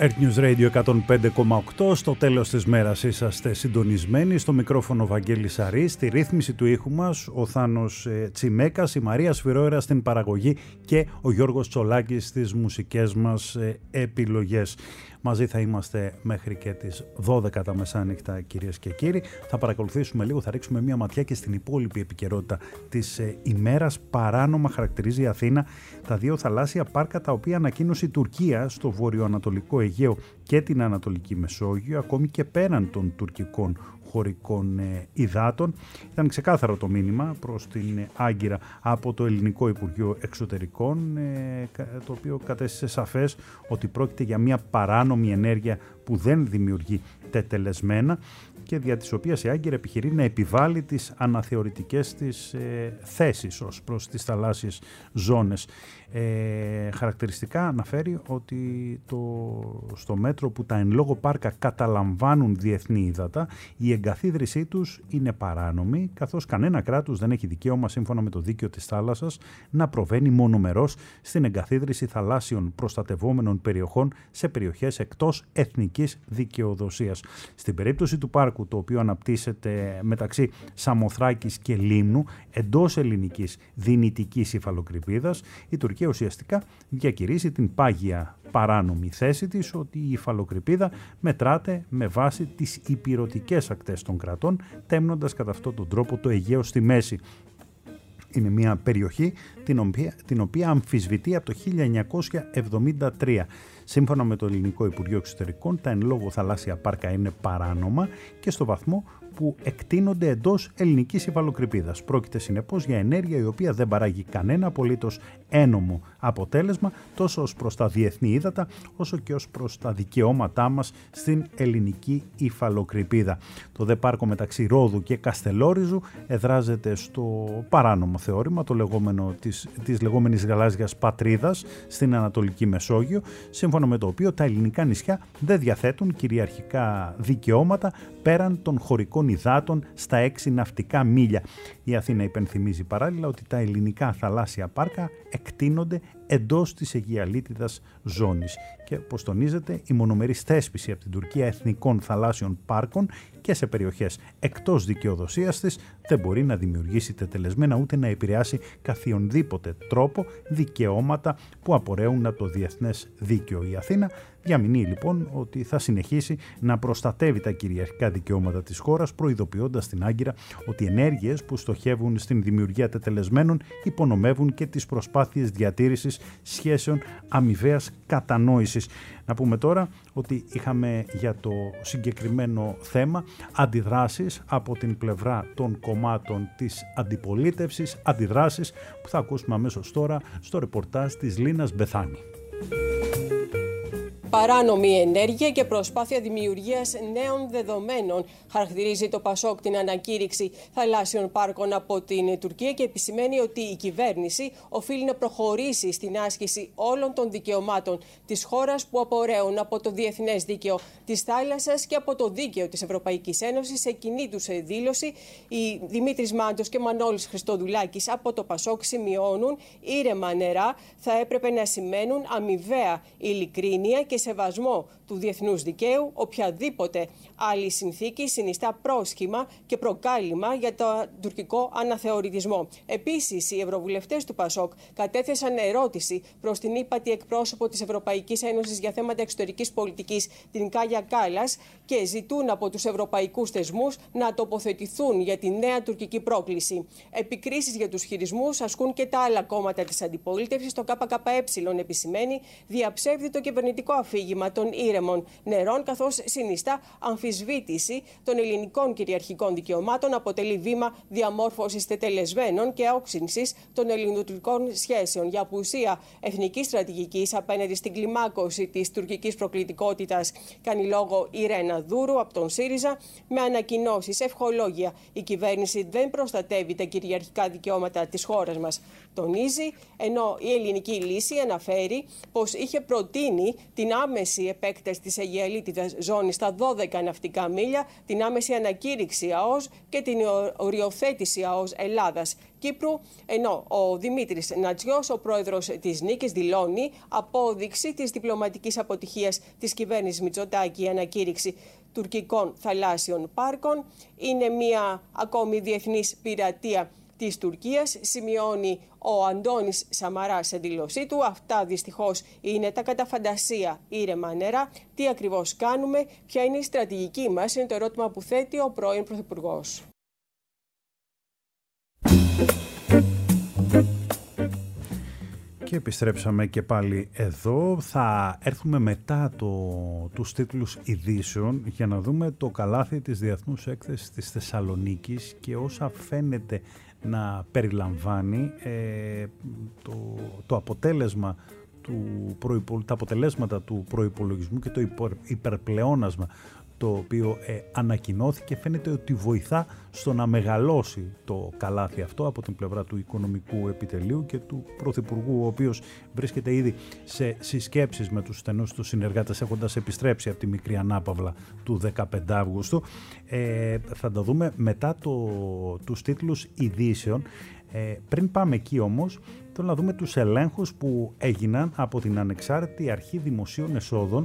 S2: Earth News Radio 105,8. Στο τέλος της μέρας είσαστε συντονισμένοι. Στο μικρόφωνο Βαγγέλης Σαρής, στη ρύθμιση του ήχου μας ο Θάνος Τσιμέκας, η Μαρία Σφυρόερα στην παραγωγή και ο Γιώργος Τσολάκης στις μουσικές μας επιλογές. Μαζί θα είμαστε μέχρι και τις 12 τα μεσάνυχτα, κυρίες και κύριοι. Θα παρακολουθήσουμε λίγο, θα ρίξουμε μια ματιά και στην υπόλοιπη επικαιρότητα της ημέρας. Παράνομα χαρακτηρίζει η Αθήνα τα δύο θαλάσσια πάρκα τα οποία ανακοίνωσε η Τουρκία στο βορειοανατολικό Αιγαίο και την Ανατολική Μεσόγειο, ακόμη και πέραν των τουρκικών χωρικών υδάτων. Ήταν ξεκάθαρο το μήνυμα προς την Άγκυρα από το Ελληνικό Υπουργείο Εξωτερικών, το οποίο κατέστησε σαφές ότι πρόκειται για μια παράνομη ενέργεια που δεν δημιουργεί τετελεσμένα και δια της οποίας η Άγκυρα επιχειρεί να επιβάλλει τις αναθεωρητικές της θέσεις ως προς τις θαλάσσιες ζώνες. Χαρακτηριστικά αναφέρει ότι στο μέτρο που τα εν λόγω πάρκα καταλαμβάνουν διεθνή ύδατα, η εγκαθίδρυσή τους είναι παράνομη, καθώς κανένα κράτος δεν έχει δικαίωμα σύμφωνα με το δίκαιο της θάλασσας να προβαίνει μονομερός στην εγκαθίδρυση θαλάσσιων προστατευόμενων περιοχών σε περιοχές εκτός εθνικής δικαιοδοσίας. Στην περίπτωση του πάρκου, το οποίο αναπτύσσεται μεταξύ Σαμοθράκης και Λίμνου, εντός ελληνικής δυνητικής υφαλοκρηπίδας, η Τουρκία ουσιαστικά διακηρύσει την πάγια παράνομη θέση της ότι η υφαλοκρηπίδα μετράται με βάση τις ηπειρωτικές ακτές των κρατών, τέμνοντας κατά αυτόν τον τρόπο το Αιγαίο στη μέση. Είναι μια περιοχή την οποία αμφισβητεί από το 1973. Σύμφωνα με το Ελληνικό Υπουργείο Εξωτερικών, τα εν λόγω θαλάσσια πάρκα είναι παράνομα και στο βαθμό που εκτείνονται εντός ελληνικής υφαλοκρηπίδας. Πρόκειται συνεπώς για ενέργεια η οποία δεν παράγει κανένα απολύτως ένομο αποτέλεσμα τόσο ως προς τα διεθνή ύδατα όσο και ως προς τα δικαιώματά μας στην ελληνική υφαλοκρηπίδα. Το δε πάρκο μεταξύ Ρόδου και Καστελόριζου εδράζεται στο παράνομο θεώρημα της λεγόμενης γαλάζιας πατρίδας στην Ανατολική Μεσόγειο, σύμφωνα με το οποίο τα ελληνικά νησιά δεν διαθέτουν κυριαρχικά δικαιώματα πέραν των χωρικών υδάτων στα 6 ναυτικά μίλια. Η Αθήνα υπενθυμίζει παράλληλα ότι τα ελληνικά θαλάσσια πάρκα εκτείνονται εντός της αιγιαλίτιδας ζώνης και, όπως τονίζεται, η μονομερής θέσπιση από την Τουρκία εθνικών θαλάσσιων πάρκων και σε περιοχές εκτός δικαιοδοσίας της δεν μπορεί να δημιουργήσει τετελεσμένα ούτε να επηρεάσει καθιονδήποτε τρόπο δικαιώματα που απορρέουν από το διεθνές δίκαιο. Η Αθήνα διαμηνύει λοιπόν ότι θα συνεχίσει να προστατεύει τα κυριαρχικά δικαιώματα της χώρας, προειδοποιώντας την Άγκυρα ότι ενέργειες που στοχεύουν στην δημιουργία τετελεσμένων υπονομεύουν και τις προσπάθειες διατήρησης σχέσεων αμοιβαίας κατανόησης. Να πούμε τώρα ότι είχαμε για το συγκεκριμένο θέμα αντιδράσεις από την πλευρά των κομμάτων της αντιπολίτευσης, αντιδράσεις που θα ακούσουμε αμέσως τώρα στο ρεπορτάζ της Λίνας Μπεθάνη.
S15: Παράνομη ενέργεια και προσπάθεια δημιουργίας νέων δεδομένων χαρακτηρίζει το ΠΑΣΟΚ την ανακήρυξη θαλάσσιων πάρκων από την Τουρκία και επισημαίνει ότι η κυβέρνηση οφείλει να προχωρήσει στην άσκηση όλων των δικαιωμάτων της χώρας που απορρέουν από το διεθνές δίκαιο της θάλασσας και από το δίκαιο της Ευρωπαϊκής Ένωσης. Σε κοινή τους δήλωση, οι Δημήτρης Μάντος και Μανώλης Χριστοδουλάκης από το ΠΑΣΟΚ σημειώνουν ήρεμα νερά θα έπρεπε να σημαίνουν αμοιβαία ειλικρίνεια και σεβασμό του διεθνούς δικαίου. Οποιαδήποτε άλλη συνθήκη συνιστά πρόσχημα και προκάλημα για το τουρκικό αναθεωρητισμό. Επίσης, οι ευρωβουλευτές του ΠΑΣΟΚ κατέθεσαν ερώτηση προς την ύπατη εκπρόσωπο της Ευρωπαϊκής Ένωσης για θέματα εξωτερικής πολιτικής, την Κάγια Κάλλας, και ζητούν από τους ευρωπαϊκούς θεσμούς να τοποθετηθούν για τη νέα τουρκική πρόκληση. Επικρίσεις για τους χειρισμούς ασκούν και τα άλλα κόμματα της αντιπολίτευσης. Το ΚΚΕ επισημαίνει διαψεύδει το κυβερνητικό αφήγημα των ήρεμων νερών, καθώς συνιστά αμφισβήτηση των ελληνικών κυριαρχικών δικαιωμάτων, αποτελεί βήμα διαμόρφωσης τετελεσμένων και όξυνσης των ελληνοτουρκικών σχέσεων για απουσία εθνικής στρατηγικής απέναντι στην κλιμάκωση της τουρκικής προκλητικότητας. Κάνει λόγο η Ρένα Δούρου από τον ΣΥΡΙΖΑ με ανακοινώσεις, ευχολόγια. Η κυβέρνηση δεν προστατεύει τα κυριαρχικά δικαιώματα της χώρας μας, τονίζει, ενώ η ελληνική λύση αναφέρει πως είχε προτείνει την άμεση επέκταση ακτές της Αιγαιαλίτιδας ζώνης στα 12 ναυτικά μίλια, την άμεση ανακήρυξη ΑΟΣ και την οριοθέτηση ΑΟΣ Ελλάδας-Κύπρου, ενώ ο Δημήτρης Νατζιός, ο πρόεδρος της Νίκης, δηλώνει απόδειξη της διπλωματικής αποτυχίας της κυβέρνησης Μητσοτάκη η ανακήρυξη τουρκικών θαλάσσιων πάρκων. Είναι μια ακόμη διεθνής πειρατεία της Τουρκίας, σημειώνει ο Αντώνης Σαμαράς σε δήλωσή του. Αυτά δυστυχώς είναι τα κατά φαντασία ήρεμα νερά. Τι ακριβώς κάνουμε, ποια είναι η στρατηγική μας, είναι το ερώτημα που θέτει ο πρώην Πρωθυπουργός.
S2: Και επιστρέψαμε και πάλι εδώ. Θα έρθουμε μετά τους τίτλους ειδήσεων για να δούμε το καλάθι της Διεθνούς Έκθεσης της Θεσσαλονίκης και όσα φαίνεται να περιλαμβάνει το αποτέλεσμα τα αποτελέσματα του προϋπολογισμού και το υπερπλεόνασμα το οποίο ανακοινώθηκε. Φαίνεται ότι βοηθά στο να μεγαλώσει το καλάθι αυτό από την πλευρά του Οικονομικού Επιτελείου και του Πρωθυπουργού, ο οποίος βρίσκεται ήδη σε συσκέψεις με τους στενούς του συνεργάτες, έχοντας επιστρέψει από τη μικρή ανάπαυλα του 15 Αύγουστου. Θα τα δούμε μετά τους τίτλους ειδήσεων. Πριν πάμε εκεί όμως, θέλω να δούμε τους ελέγχους που έγιναν από την Ανεξάρτητη Αρχή Δημοσίων Εσόδων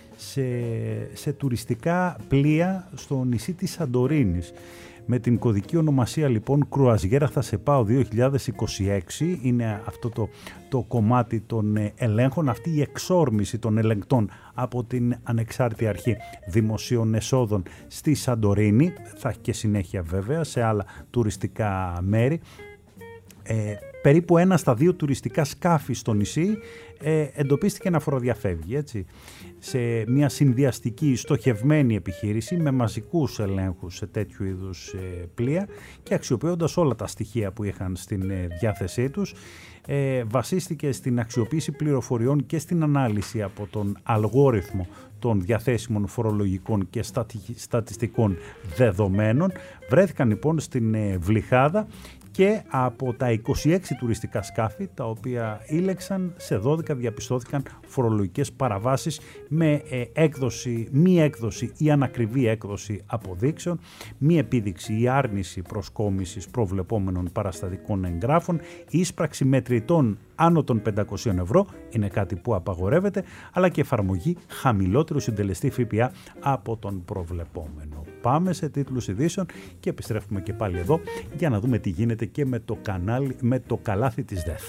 S2: σε τουριστικά πλοία στο νησί της Σαντορίνης. Με την κωδική ονομασία λοιπόν Κρουαζιέρα θα σε πάω 2026 είναι αυτό το κομμάτι των ελέγχων, αυτή η εξόρμηση των ελεγκτών από την Ανεξάρτητη Αρχή Δημοσίων Εσόδων στη Σαντορίνη. Θα έχει και συνέχεια βέβαια σε άλλα τουριστικά μέρη. Περίπου 1 στα 2 τουριστικά σκάφη στο νησί εντοπίστηκε να φοροδιαφεύγει, έτσι, σε μια συνδυαστική στοχευμένη επιχείρηση με μαζικούς ελέγχους σε τέτοιου είδους πλοία και αξιοποιώντας όλα τα στοιχεία που είχαν στην διάθεσή τους. Βασίστηκε στην αξιοποίηση πληροφοριών και στην ανάλυση από τον αλγόριθμο των διαθέσιμων φορολογικών και στατιστικών δεδομένων. Βρέθηκαν λοιπόν στην Βλυχάδα και από τα 26 τουριστικά σκάφη τα οποία ήλεξαν, σε 12 διαπιστώθηκαν φορολογικές παραβάσεις με μη έκδοση ή ανακριβή έκδοση αποδείξεων, μη επίδειξη ή άρνηση προσκόμισης προβλεπόμενων παραστατικών εγγράφων, ίσπραξη μετρητών άνω των 500 ευρώ, είναι κάτι που απαγορεύεται, αλλά και εφαρμογή χαμηλότερου συντελεστή ΦΠΑ από τον προβλεπόμενο. Πάμε σε τίτλους ειδήσεων και επιστρέφουμε και πάλι εδώ για να δούμε τι γίνεται και με το καλάθι της ΔΕΘ.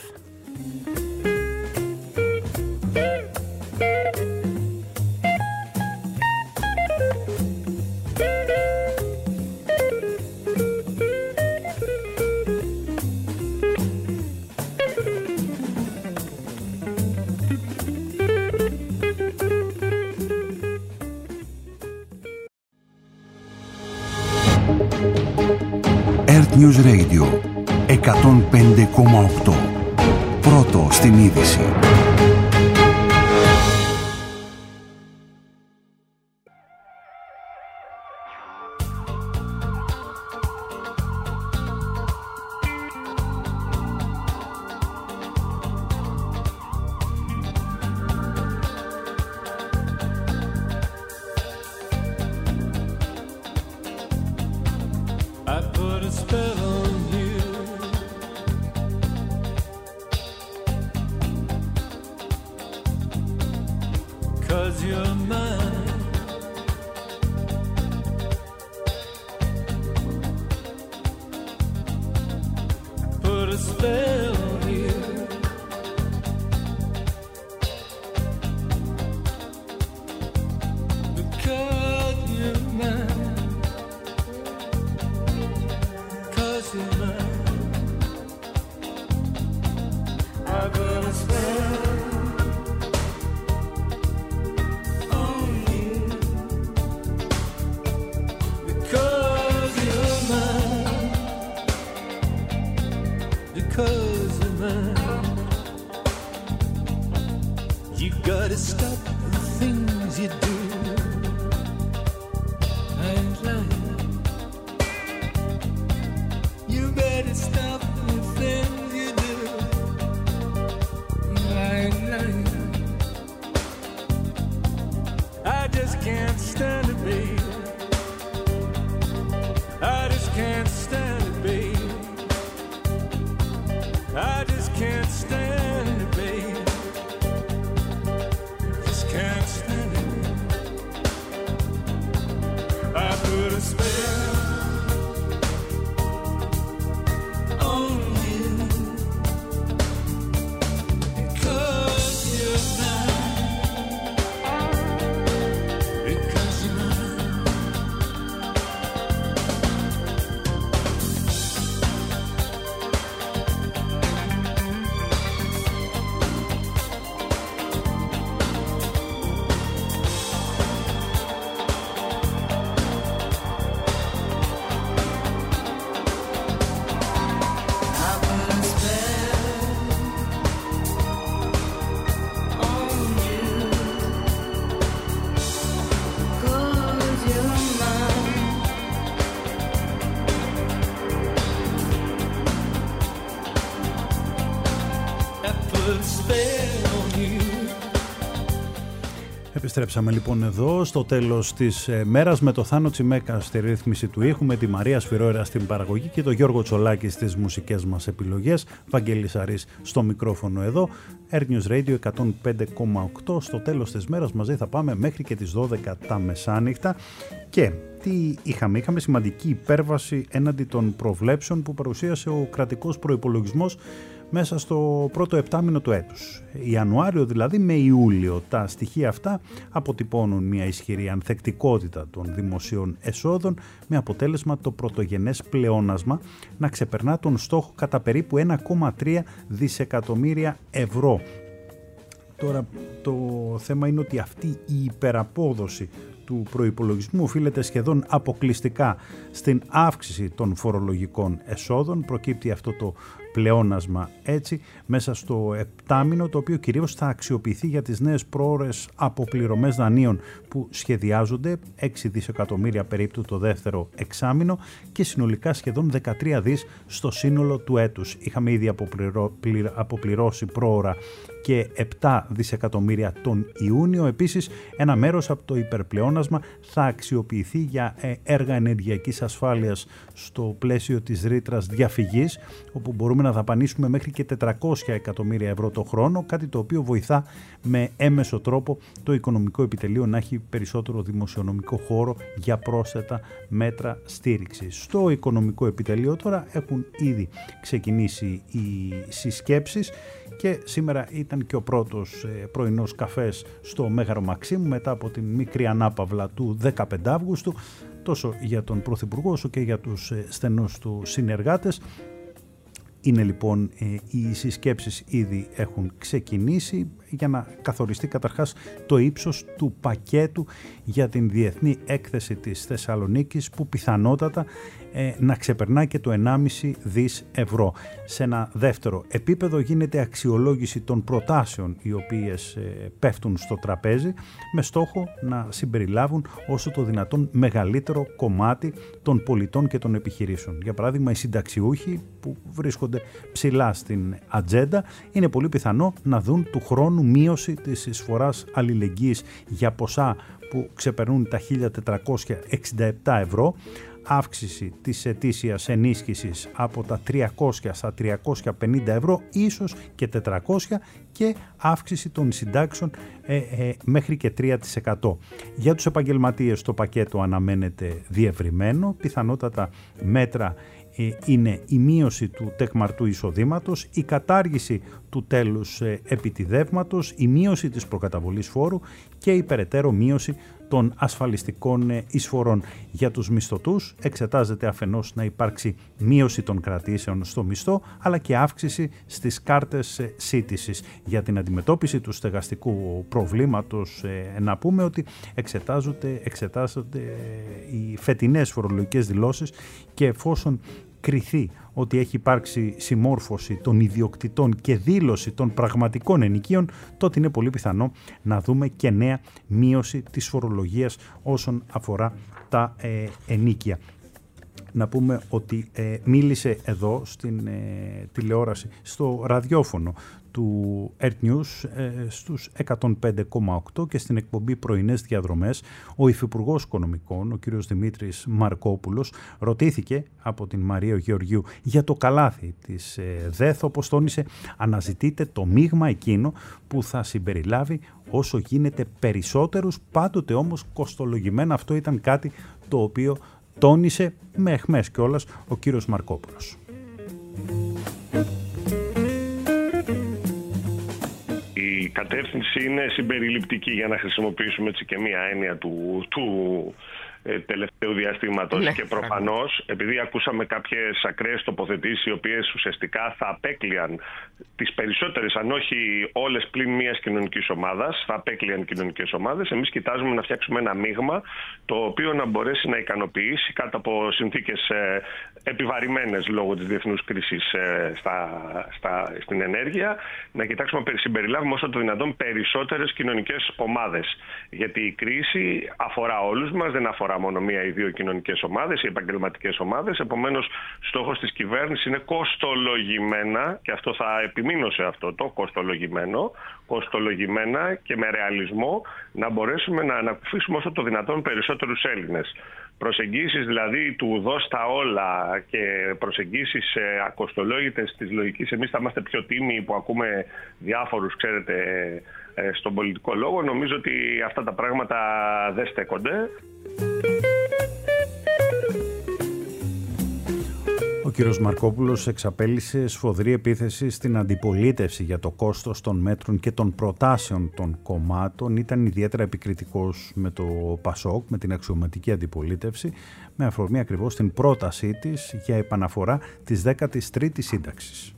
S7: News Radio 105,8. Πρώτο στην είδηση.
S2: Επιστρέψαμε λοιπόν εδώ στο τέλος της μέρας με το Θάνο Τσιμέκα στη ρύθμιση του ήχου, με τη Μαρία Σφυρόερα στην παραγωγή και το Γιώργο Τσολάκη στις μουσικές μας επιλογές. Βαγγέλης Αρής στο μικρόφωνο εδώ. Air News Radio 105,8. Στο τέλος της μέρας μαζί θα πάμε μέχρι και τις 12 τα μεσάνυχτα. Και τι είχαμε? Είχαμε σημαντική υπέρβαση έναντι των προβλέψεων που παρουσίασε ο κρατικός προϋπολογισμός μέσα στο πρώτο επτάμηνο του έτους. Ιανουάριο δηλαδή με Ιούλιο. Τα στοιχεία αυτά αποτυπώνουν μια ισχυρή ανθεκτικότητα των δημοσίων εσόδων, με αποτέλεσμα το πρωτογενές πλεόνασμα να ξεπερνά τον στόχο κατά περίπου 1,3 δισεκατομμύρια ευρώ. Τώρα το θέμα είναι ότι αυτή η υπεραπόδοση του προϋπολογισμού οφείλεται σχεδόν αποκλειστικά στην αύξηση των φορολογικών εσόδων. Προκύπτει αυτό το πλεόνασμα έτσι μέσα στο επτάμηνο, το οποίο κυρίως θα αξιοποιηθεί για τις νέες πρόωρες αποπληρωμές δανείων που σχεδιάζονται, 6 δισεκατομμύρια περίπου το δεύτερο εξάμηνο και συνολικά σχεδόν 13 δις στο σύνολο του έτους. Είχαμε ήδη αποπληρώσει πρόωρα και 7 δισεκατομμύρια τον Ιούνιο. Επίσης, ένα μέρος από το υπερπλεόνασμα θα αξιοποιηθεί για έργα ενεργειακής ασφάλειας στο πλαίσιο της ρήτρας διαφυγής, όπου μπορούμε να δαπανίσουμε μέχρι και 400 εκατομμύρια ευρώ το χρόνο, κάτι το οποίο βοηθά με έμεσο τρόπο το οικονομικό επιτελείο να έχει περισσότερο δημοσιονομικό χώρο για πρόσθετα μέτρα στήριξης. Στο οικονομικό επιτελείο τώρα έχουν ήδη ξεκινήσει οι συσκέψεις και σήμερα ήταν και ο πρώτος πρωινός καφές στο Μέγαρο Μαξίμου μετά από την μικρή ανάπαυλα του 15 Αύγουστου, τόσο για τον Πρωθυπουργό όσο και για τους στενούς του συνεργάτες. Είναι λοιπόν οι συσκέψεις ήδη έχουν ξεκινήσει για να καθοριστεί καταρχάς το ύψος του πακέτου για την Διεθνή Έκθεση της Θεσσαλονίκης, που πιθανότατα να ξεπερνά και το 1,5 δις ευρώ. Σε ένα δεύτερο επίπεδο γίνεται αξιολόγηση των προτάσεων οι οποίες πέφτουν στο τραπέζι, με στόχο να συμπεριλάβουν όσο το δυνατόν μεγαλύτερο κομμάτι των πολιτών και των επιχειρήσεων. Για παράδειγμα, οι συνταξιούχοι που βρίσκονται ψηλά στην ατζέντα είναι πολύ πιθανό να δουν του χρόνου μείωση της εισφοράς αλληλεγγύης για ποσά που ξεπερνούν τα 1.467 ευρώ, αύξηση της ετήσιας ενίσχυσης από τα 300 στα 350 ευρώ, ίσως και 400, και αύξηση των συντάξεων μέχρι και 3%. Για τους επαγγελματίες το πακέτο αναμένεται διευρυμένο. Πιθανότατα μέτρα είναι η μείωση του τεκμαρτού εισοδήματος, η κατάργηση του τέλους επιτιδεύματος, η μείωση της προκαταβολής φόρου και η περαιτέρω μείωση των ασφαλιστικών εισφορών. Για τους μισθωτούς εξετάζεται αφενός να υπάρξει μείωση των κρατήσεων στο μισθό, αλλά και αύξηση στις κάρτες σύντησης. Για την αντιμετώπιση του στεγαστικού προβλήματος να πούμε ότι εξετάζονται οι φετινές φορολογικές δηλώσεις και εφόσον κριθεί ότι έχει υπάρξει συμμόρφωση των ιδιοκτητών και δήλωση των πραγματικών ενοικίων, τότε είναι πολύ πιθανό να δούμε και νέα μείωση της φορολογίας όσον αφορά τα ενοίκια. Να πούμε ότι μίλησε εδώ στην τηλεόραση, στο ραδιόφωνο του Earth News στους 105,8 και στην εκπομπή Πρωινές Διαδρομές ο Υφυπουργός Οικονομικών, ο κ. Δημήτρης Μαρκόπουλος, ρωτήθηκε από την Μαρία Γεωργίου για το καλάθι της ΔΕΘ, όπως τόνισε, αναζητείται το μείγμα εκείνο που θα συμπεριλάβει όσο γίνεται περισσότερους, πάντοτε όμως κοστολογημένα. Αυτό ήταν κάτι το οποίο τόνισε με αιχμές κιόλας ο κύριος Μαρκόπουλος.
S12: Η κατεύθυνση είναι συμπεριληπτική, για να χρησιμοποιήσουμε έτσι και μία έννοια του τελευταίου διαστήματος. Ναι. Και προφανώς, επειδή ακούσαμε κάποιες ακραίες τοποθετήσεις οι οποίες ουσιαστικά θα απέκλειαν τις περισσότερες, αν όχι όλες πλην μιας κοινωνικής ομάδας, θα απέκλειαν κοινωνικές ομάδες, εμείς κοιτάζουμε να φτιάξουμε ένα μείγμα το οποίο να μπορέσει να ικανοποιήσει κάτω από συνθήκες επιβαρημένες λόγω της διεθνούς κρίσης στην ενέργεια, να κοιτάξουμε να συμπεριλάβουμε όσο το δυνατόν περισσότερες κοινωνικές ομάδες. Γιατί η κρίση αφορά όλους μας, δεν αφορά μόνο μία ή δύο κοινωνικές ομάδες ή επαγγελματικές ομάδες. Επομένως, στόχος της κυβέρνησης είναι κοστολογημένα, και αυτό θα επιμείνω σε αυτό το κοστολογημένα και με ρεαλισμό, να μπορέσουμε να ανακουφίσουμε όσο το δυνατόν περισσότερους Έλληνες. Προσεγγίσεις δηλαδή του δώσ' τα όλα και προσεγγίσεις ακοστολόγητες της λογικής εμείς θα είμαστε πιο τίμιοι που ακούμε διάφορους, ξέρετε, στον πολιτικό λόγο, νομίζω ότι αυτά τα πράγματα δεν στέκονται.
S2: Ο κύριος Μαρκόπουλος εξαπέλυσε σφοδρή επίθεση στην αντιπολίτευση για το κόστος των μέτρων και των προτάσεων των κομμάτων. Ήταν ιδιαίτερα επικριτικός με το ΠΑΣΟΚ, με την αξιωματική αντιπολίτευση, με αφορμή ακριβώς την πρότασή της για επαναφορά της 13ης σύνταξης.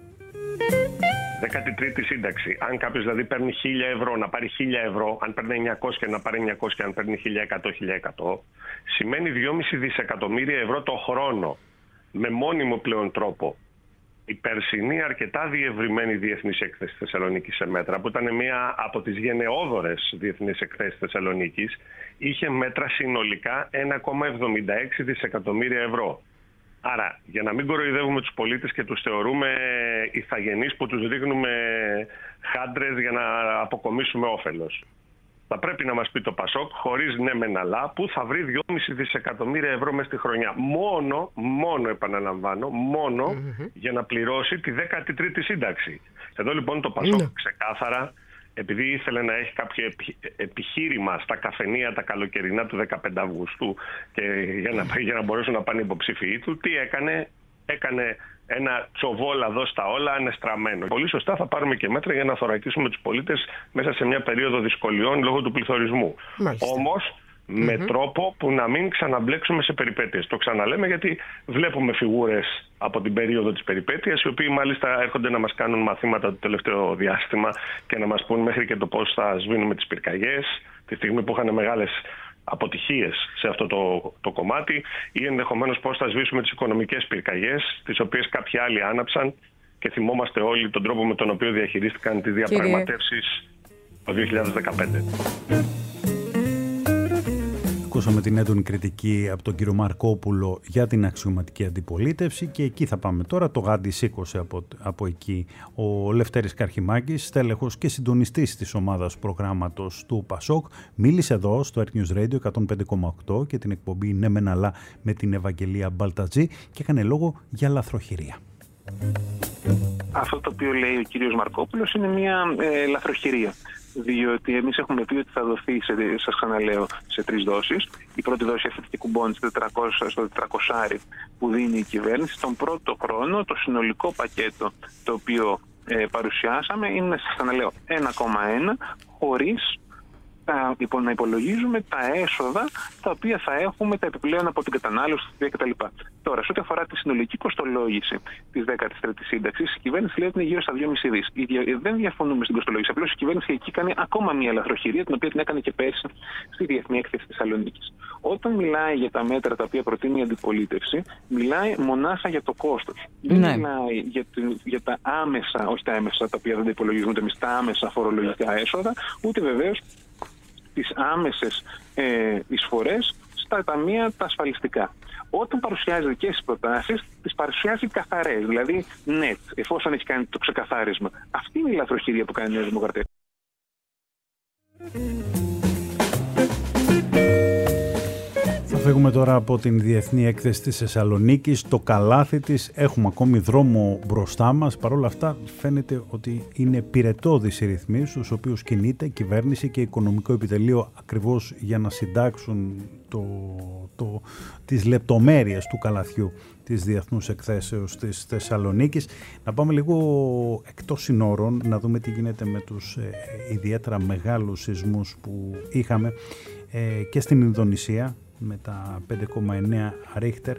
S12: 13η σύνταξη. Αν κάποιος δηλαδή παίρνει 1.000 ευρώ, να πάρει 1.000 ευρώ, αν παίρνει 900 να πάρει 900, αν παίρνει 1.100, σημαίνει 2,5 δισεκατομμύρια ευρώ το χρόνο, με μόνιμο πλέον τρόπο. Η περσινή αρκετά διευρυμένη διεθνής έκθεση Θεσσαλονίκης σε μέτρα, που ήταν μία από τις γενναιόδορες διεθνείς εκθέσεις Θεσσαλονίκης, είχε μέτρα συνολικά 1,76 δισεκατομμύρια ευρώ. Άρα, για να μην κοροϊδεύουμε τους πολίτες και τους θεωρούμε ηθαγενείς που τους ρίχνουμε χάντρες για να αποκομίσουμε όφελος, θα πρέπει να μας πει το ΠΑΣΟΚ, χωρίς ναι μεν αλλά, που θα βρει 2,5 δισεκατομμύρια ευρώ μες στη χρονιά. Μόνο επαναλαμβάνω, για να πληρώσει τη 13η σύνταξη. Εδώ λοιπόν το ΠΑΣΟΚ ξεκάθαρα, επειδή ήθελε να έχει κάποιο επιχείρημα στα καφενεία τα καλοκαιρινά του 15 Αυγούστου και για να μπορέσουν να πάνε υποψήφιοι του, τι έκανε ένα τσοβόλα δω στα όλα ανεστραμμένο. Πολύ σωστά θα πάρουμε και μέτρα για να θωρακίσουμε τους πολίτες μέσα σε μια περίοδο δυσκολιών λόγω του πληθωρισμού. Όμως με τρόπο που να μην ξαναμπλέξουμε σε περιπέτειες. Το ξαναλέμε γιατί βλέπουμε φιγούρες από την περίοδο της περιπέτειας, οι οποίοι μάλιστα έρχονται να μας κάνουν μαθήματα το τελευταίο διάστημα και να μας πούν μέχρι και το πώς θα σβήνουμε τις πυρκαγιές, τη στιγμή που είχαν μεγάλες αποτυχίες σε αυτό το κομμάτι, ή ενδεχομένως πώς θα σβήσουμε τις οικονομικές πυρκαγιές, τις οποίες κάποιοι άλλοι άναψαν, και θυμόμαστε όλοι τον τρόπο με τον οποίο διαχειρίστηκαν τις διαπραγματεύσεις το 2015.
S2: Ακούσαμε την έντονη κριτική από τον κύριο Μαρκόπουλο για την αξιωματική αντιπολίτευση και εκεί θα πάμε τώρα. Το γάντι σήκωσε από εκεί ο Λευτέρης Καρχημάκης, στέλεχος και συντονιστής της ομάδας προγράμματος του ΠΑΣΟΚ. Μίλησε εδώ στο Earth News Radio 105,8 και την εκπομπή «Ναι μεν αλλά» με την Ευαγγελία Μπαλτατζή και έκανε λόγο για λαθροχειρία.
S16: Αυτό το οποίο λέει ο κύριος Μαρκόπουλος είναι μια λαθροχειρία. Διότι εμείς έχουμε πει ότι θα δοθεί, σας ξαναλέω, σε 3 δόσεις. Η πρώτη δόση αυτή και κουμπώνει στο 400 που δίνει η κυβέρνηση. Τον πρώτο χρόνο το συνολικό πακέτο το οποίο παρουσιάσαμε είναι, σας ξαναλέω, 1,1 χωρίς να υπολογίζουμε τα έσοδα τα οποία θα έχουμε, τα επιπλέον από την κατανάλωση κτλ. Τώρα, σε ό,τι αφορά τη συνολική κοστολόγηση της 13ης σύνταξης, η κυβέρνηση λέει ότι είναι γύρω στα 2,5 δις. Δεν διαφωνούμε στην κοστολόγηση. Απλώς η κυβέρνηση εκεί κάνει ακόμα μια λαθροχειρία, την οποία την έκανε και πέρσι στη Διεθνή Έκθεση Θεσσαλονίκης. Όταν μιλάει για τα μέτρα τα οποία προτείνει η αντιπολίτευση, μιλάει μονάχα για το κόστος. Δεν μιλάει για τα άμεσα, όχι τα έμεσα, τα οποία δεν τα υπολογίζουμε εμείς, τα άμεσα φορολογικά έσοδα, ούτε βεβαίως τις άμεσες εισφορές στα ταμεία τα ασφαλιστικά. όταν παρουσιάζει δικές τις προτάσεις, τις παρουσιάζει καθαρές, δηλαδή net, εφόσον έχει κάνει το ξεκαθάρισμα. Αυτή είναι η λαθροχειρία που κάνει η Νέα Δημοκρατία.
S2: Θα φύγουμε τώρα από την Διεθνή Έκθεση της Θεσσαλονίκης. Το καλάθι της, έχουμε ακόμη δρόμο μπροστά μας. Παρ' όλα αυτά φαίνεται ότι είναι πυρετώδεις οι ρυθμοί στους οποίους κινείται κυβέρνηση και οικονομικό επιτελείο ακριβώς για να συντάξουν τις λεπτομέρειες του καλαθιού της Διεθνούς Εκθέσεως της Θεσσαλονίκης. Να πάμε λίγο εκτός συνόρων, να δούμε τι γίνεται με τους ιδιαίτερα μεγάλους σεισμούς που είχαμε και στην Ινδονησία με τα 5,9 Ρίχτερ.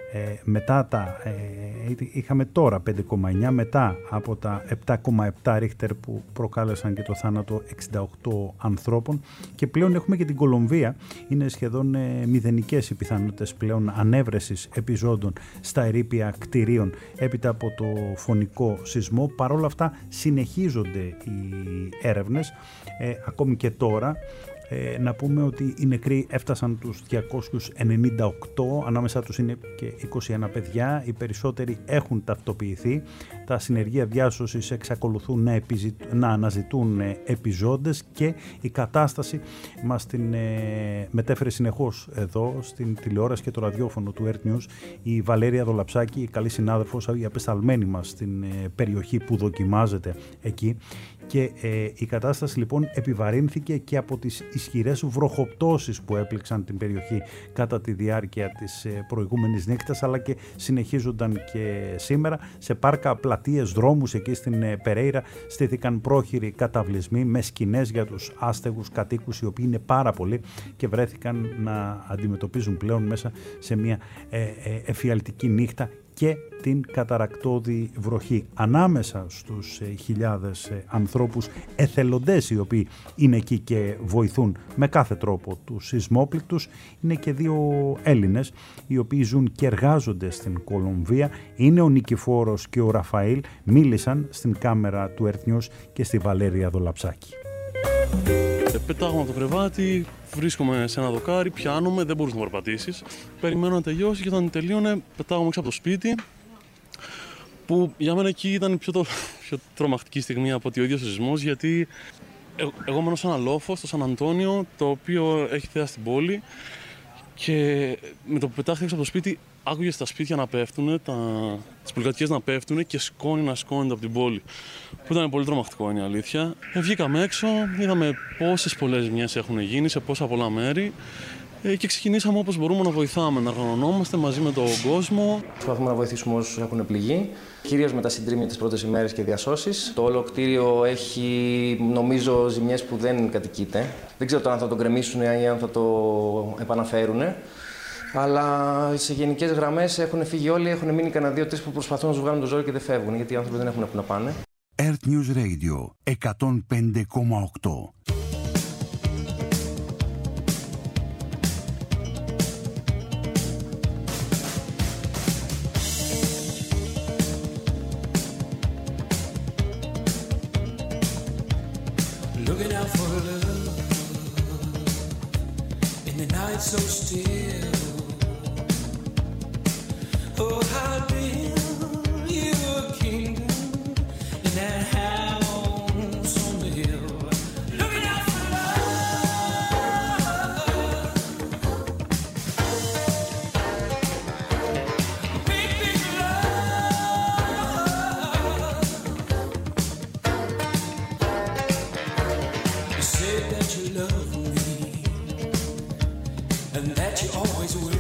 S2: Είχαμε τώρα 5,9 μετά από τα 7,7 Ρίχτερ που προκάλεσαν και το θάνατο 68 ανθρώπων, και πλέον έχουμε και την Κολομβία. Είναι σχεδόν μηδενικές οι πιθανότητες πλέον ανέβρεσης επιζώντων στα ερείπια κτηρίων έπειτα από το φωνικό σεισμό. Παρ' όλα αυτά συνεχίζονται οι έρευνες ακόμη και τώρα. Να πούμε ότι οι νεκροί έφτασαν τους 298, ανάμεσά τους είναι και 21 παιδιά, οι περισσότεροι έχουν ταυτοποιηθεί. Τα συνεργεία διάσωσης εξακολουθούν να αναζητούν επιζώντες και η κατάσταση μας την μετέφερε συνεχώς εδώ στην τηλεόραση και το ραδιόφωνο του Earth News η Βαλέρια Δολαψάκη, η καλή συνάδελφος, η απεσταλμένη μας στην περιοχή που δοκιμάζεται εκεί. Και η κατάσταση λοιπόν επιβαρύνθηκε και από τις ισχυρές βροχοπτώσεις που έπληξαν την περιοχή κατά τη διάρκεια της προηγούμενης νύχτας, αλλά και συνεχίζονταν και σήμερα. Σε πάρκα, πλατείες, δρόμους εκεί στην Περέιρα στήθηκαν πρόχειροι καταβλισμοί με σκηνές για τους άστεγους κατοίκους, οι οποίοι είναι πάρα πολλοί και βρέθηκαν να αντιμετωπίζουν πλέον μέσα σε μια εφιαλτική νύχτα και την καταρακτώδη βροχή. Ανάμεσα στους χιλιάδες ανθρώπους εθελοντές οι οποίοι είναι εκεί και βοηθούν με κάθε τρόπο τους σεισμόπληκτους είναι και δύο Έλληνες οι οποίοι ζουν και εργάζονται στην Κολομβία. Είναι ο Νικηφόρος και ο Ραφαήλ. Μίλησαν στην κάμερα του Earth News και στη Βαλέρια Δολαψάκη.
S17: Πετάγομαι από το κρεβάτι, βρίσκομαι σε ένα δοκάρι, πιάνομαι, δεν μπορείς να περπατήσεις. Περιμένω να τελειώσει και όταν τελείωνε πετάγομαι έξω από το σπίτι, που για μένα εκεί ήταν πιο τρομακτική στιγμή από ότι ο ίδιος ο σεισμός, γιατί εγώ μένω σε ένα λόφο στο Σαν Αντώνιο, το οποίο έχει θέα στην πόλη, και με το που πετάχτηκα έξω από το σπίτι άκουγες τα σπίτια να πέφτουν, τις πολυκατοικίες να πέφτουν και σκόνη να σκόνεται από την πόλη. Που ήταν πολύ τρομακτικό, είναι η αλήθεια. Βγήκαμε έξω, είδαμε πόσες πολλές ζημιές έχουν γίνει σε πόσα πολλά μέρη και ξεκινήσαμε όπως μπορούμε να βοηθάμε, να οργανωνόμαστε μαζί με τον κόσμο.
S18: Προσπαθούμε να βοηθήσουμε όσους έχουν πληγεί, κυρίως με τα συντρίμμια τις πρώτες ημέρες και διασώσεις. Το όλο κτίριο έχει, νομίζω, ζημιές που δεν κατοικείται. Δεν ξέρω τώρα αν θα το γκρεμίσουν ή αν θα το επαναφέρουν. Αλλά σε γενικές γραμμές έχουν φύγει όλοι, έχουν μείνει κανένα 2-3 που προσπαθούν να τους βγάλουν το ζόρι και δεν φεύγουν, γιατί οι άνθρωποι δεν έχουν που να πάνε.
S7: Earth News Radio 105,8.
S6: Looking out for love in the night so still. Oh, how to build you a kingdom in that house on the hill. Looking out for love, big, big love. You said that you love me and that you always will.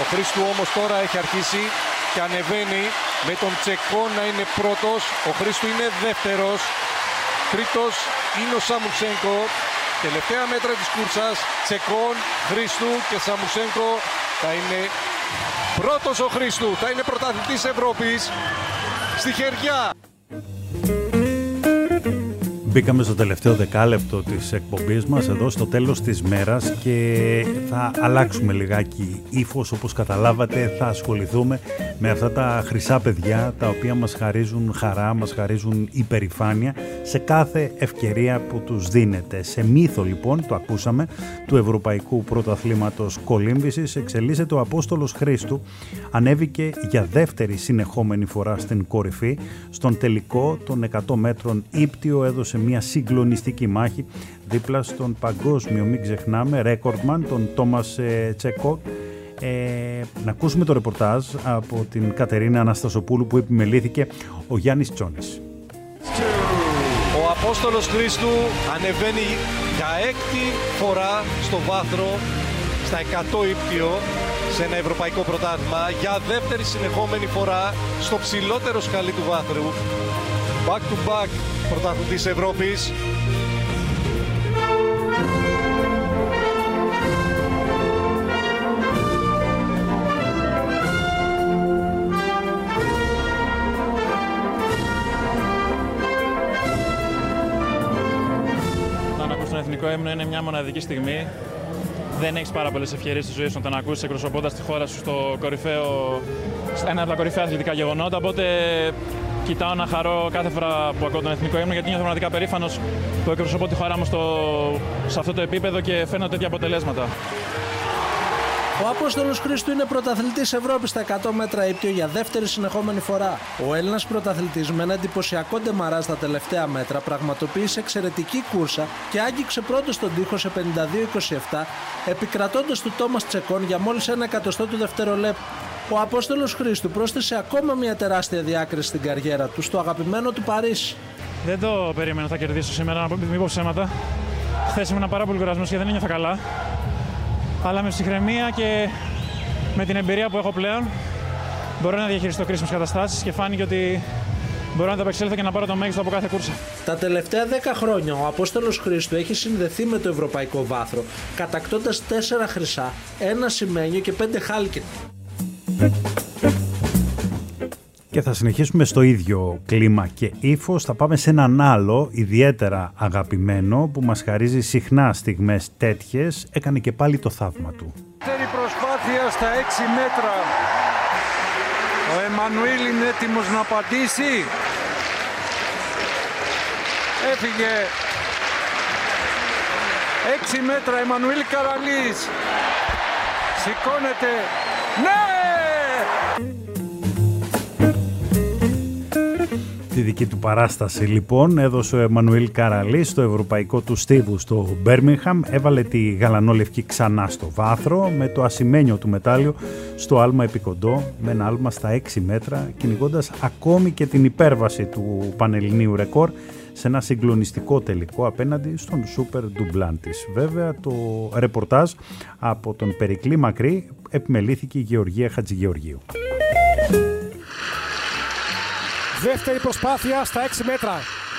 S19: Ο Χρήστου όμως τώρα έχει αρχίσει και ανεβαίνει με τον Τσεκό να είναι πρώτος. Ο Χρήστου είναι δεύτερος. Τρίτος είναι ο Σαμουσένκο. Τελευταία μέτρα της κούρσας. Τσεκόν, Χρήστου και Σαμουσένκο. Θα είναι πρώτος ο Χρήστου. Θα είναι πρωταθλητής Ευρώπης στη χεριά.
S2: Μπήκαμε στο τελευταίο δεκάλεπτο της εκπομπής μας, εδώ στο τέλος της μέρας, και θα αλλάξουμε λιγάκι ύφος. Όπως καταλάβατε, θα ασχοληθούμε με αυτά τα χρυσά παιδιά, τα οποία μας χαρίζουν χαρά, μας χαρίζουν υπερηφάνεια σε κάθε ευκαιρία που τους δίνεται. Σε μύθο, λοιπόν, το ακούσαμε, του Ευρωπαϊκού Πρωταθλήματος Κολύμβησης εξελίσσεται ο Απόστολος Χρήστου. Ανέβηκε για δεύτερη συνεχόμενη φορά στην κορυφή. Στον τελικό των 100 μέτρων ύπτιο έδωσε μια συγκλονιστική μάχη δίπλα στον παγκόσμιο, μην ξεχνάμε, ρέκορντμαν, τον Τόμας Τσεκό. Να ακούσουμε το ρεπορτάζ από την Κατερίνα Αναστασοπούλου που επιμελήθηκε ο Γιάννης Τσόνης.
S19: Ο Απόστολος Χρήστου ανεβαίνει για 6η φορά στο βάθρο στα 100 ύπτιο σε ένα ευρωπαϊκό πρωτάθλημα, για δεύτερη συνεχόμενη φορά στο ψηλότερο σκαλί του βάθρου. Back to back πρωταθλητής Ευρώπης.
S20: Να ακούς τον εθνικό ύμνο είναι μια μοναδική στιγμή. Δεν έχεις πάρα πολλές ευκαιρίες στη ζωή σου να τον ακούσεις εκπροσωπώντας τη χώρα σου στο κορυφαίο, ένα από τα κορυφαία αθλητικά γεγονότα. Οπότε κοιτάω να χαρώ κάθε φορά που ακούω τον εθνικό ύμνο, γιατί νιώθω μοναδικά περήφανος που εκπροσωπώ τη χώρα μου σε αυτό το επίπεδο και φέρνω τέτοια αποτελέσματα.
S21: Ο Απόστολος Χρήστου είναι πρωταθλητής Ευρώπης στα 100 μέτρα ύπτιο για δεύτερη συνεχόμενη φορά. Ο Έλληνας πρωταθλητής με ένα εντυπωσιακό ντεμαρά στα τελευταία μέτρα πραγματοποίησε εξαιρετική κούρσα και άγγιξε πρώτος στον τοίχο σε 52-27, επικρατώντας του Τόμας Τσεκόν για μόλις 1/100 του δευτερολέπτου. Ο Απόστολος Χρήστου πρόσθεσε ακόμα μια τεράστια διάκριση στην καριέρα του στο αγαπημένο του Παρίσι.
S20: Δεν το περίμενα θα κερδίσω σήμερα, να μην πω ψέματα. Χθες ήμουν πάρα πολύ κουρασμένος και δεν ένιωθα καλά. Αλλά με ψυχραιμία και με την εμπειρία που έχω πλέον μπορώ να διαχειριστώ κρίσιμες καταστάσεις και φάνηκε ότι μπορώ να τα απεξέλθω και να πάρω το μέγιστο από κάθε κούρσα.
S21: Τα τελευταία 10 χρόνια ο Απόστολος Χρήστου έχει συνδεθεί με το ευρωπαϊκό βάθρο, κατακτώντας 4 χρυσά, 1 σημαίνιο και 5 χάλκινα.
S2: Και θα συνεχίσουμε στο ίδιο κλίμα και ύφος. Θα πάμε σε έναν άλλο ιδιαίτερα αγαπημένο που μας χαρίζει συχνά στιγμές τέτοιες. Έκανε και πάλι το θαύμα του.
S22: Δεύτερη προσπάθεια στα 6 μέτρα. Ο Εμμανουήλ είναι έτοιμος να απαντήσει. Έφυγε. 6 μέτρα Εμμανουήλ Καραλής. Σηκώνεται. Ναι!
S2: Τη δική του παράσταση λοιπόν έδωσε ο Εμμανουήλ Καραλής στο ευρωπαϊκό του στίβου στο Μπέρμιγχαμ. Έβαλε τη γαλανόλευκη ξανά στο βάθρο με το ασημένιο του μετάλλιο στο άλμα επικοντό, με ένα άλμα στα 6 μέτρα, κυνηγώντας ακόμη και την υπέρβαση του πανελληνίου ρεκόρ σε ένα συγκλονιστικό τελικό απέναντι στον Σούπερ Ντουμπλάν της. Βέβαια το ρεπορτάζ από τον Περικλή Μακρύ επιμελήθηκε η Γεωργία Χατζηγεωργίου.
S23: Δεύτερη προσπάθεια στα 6 μέτρα.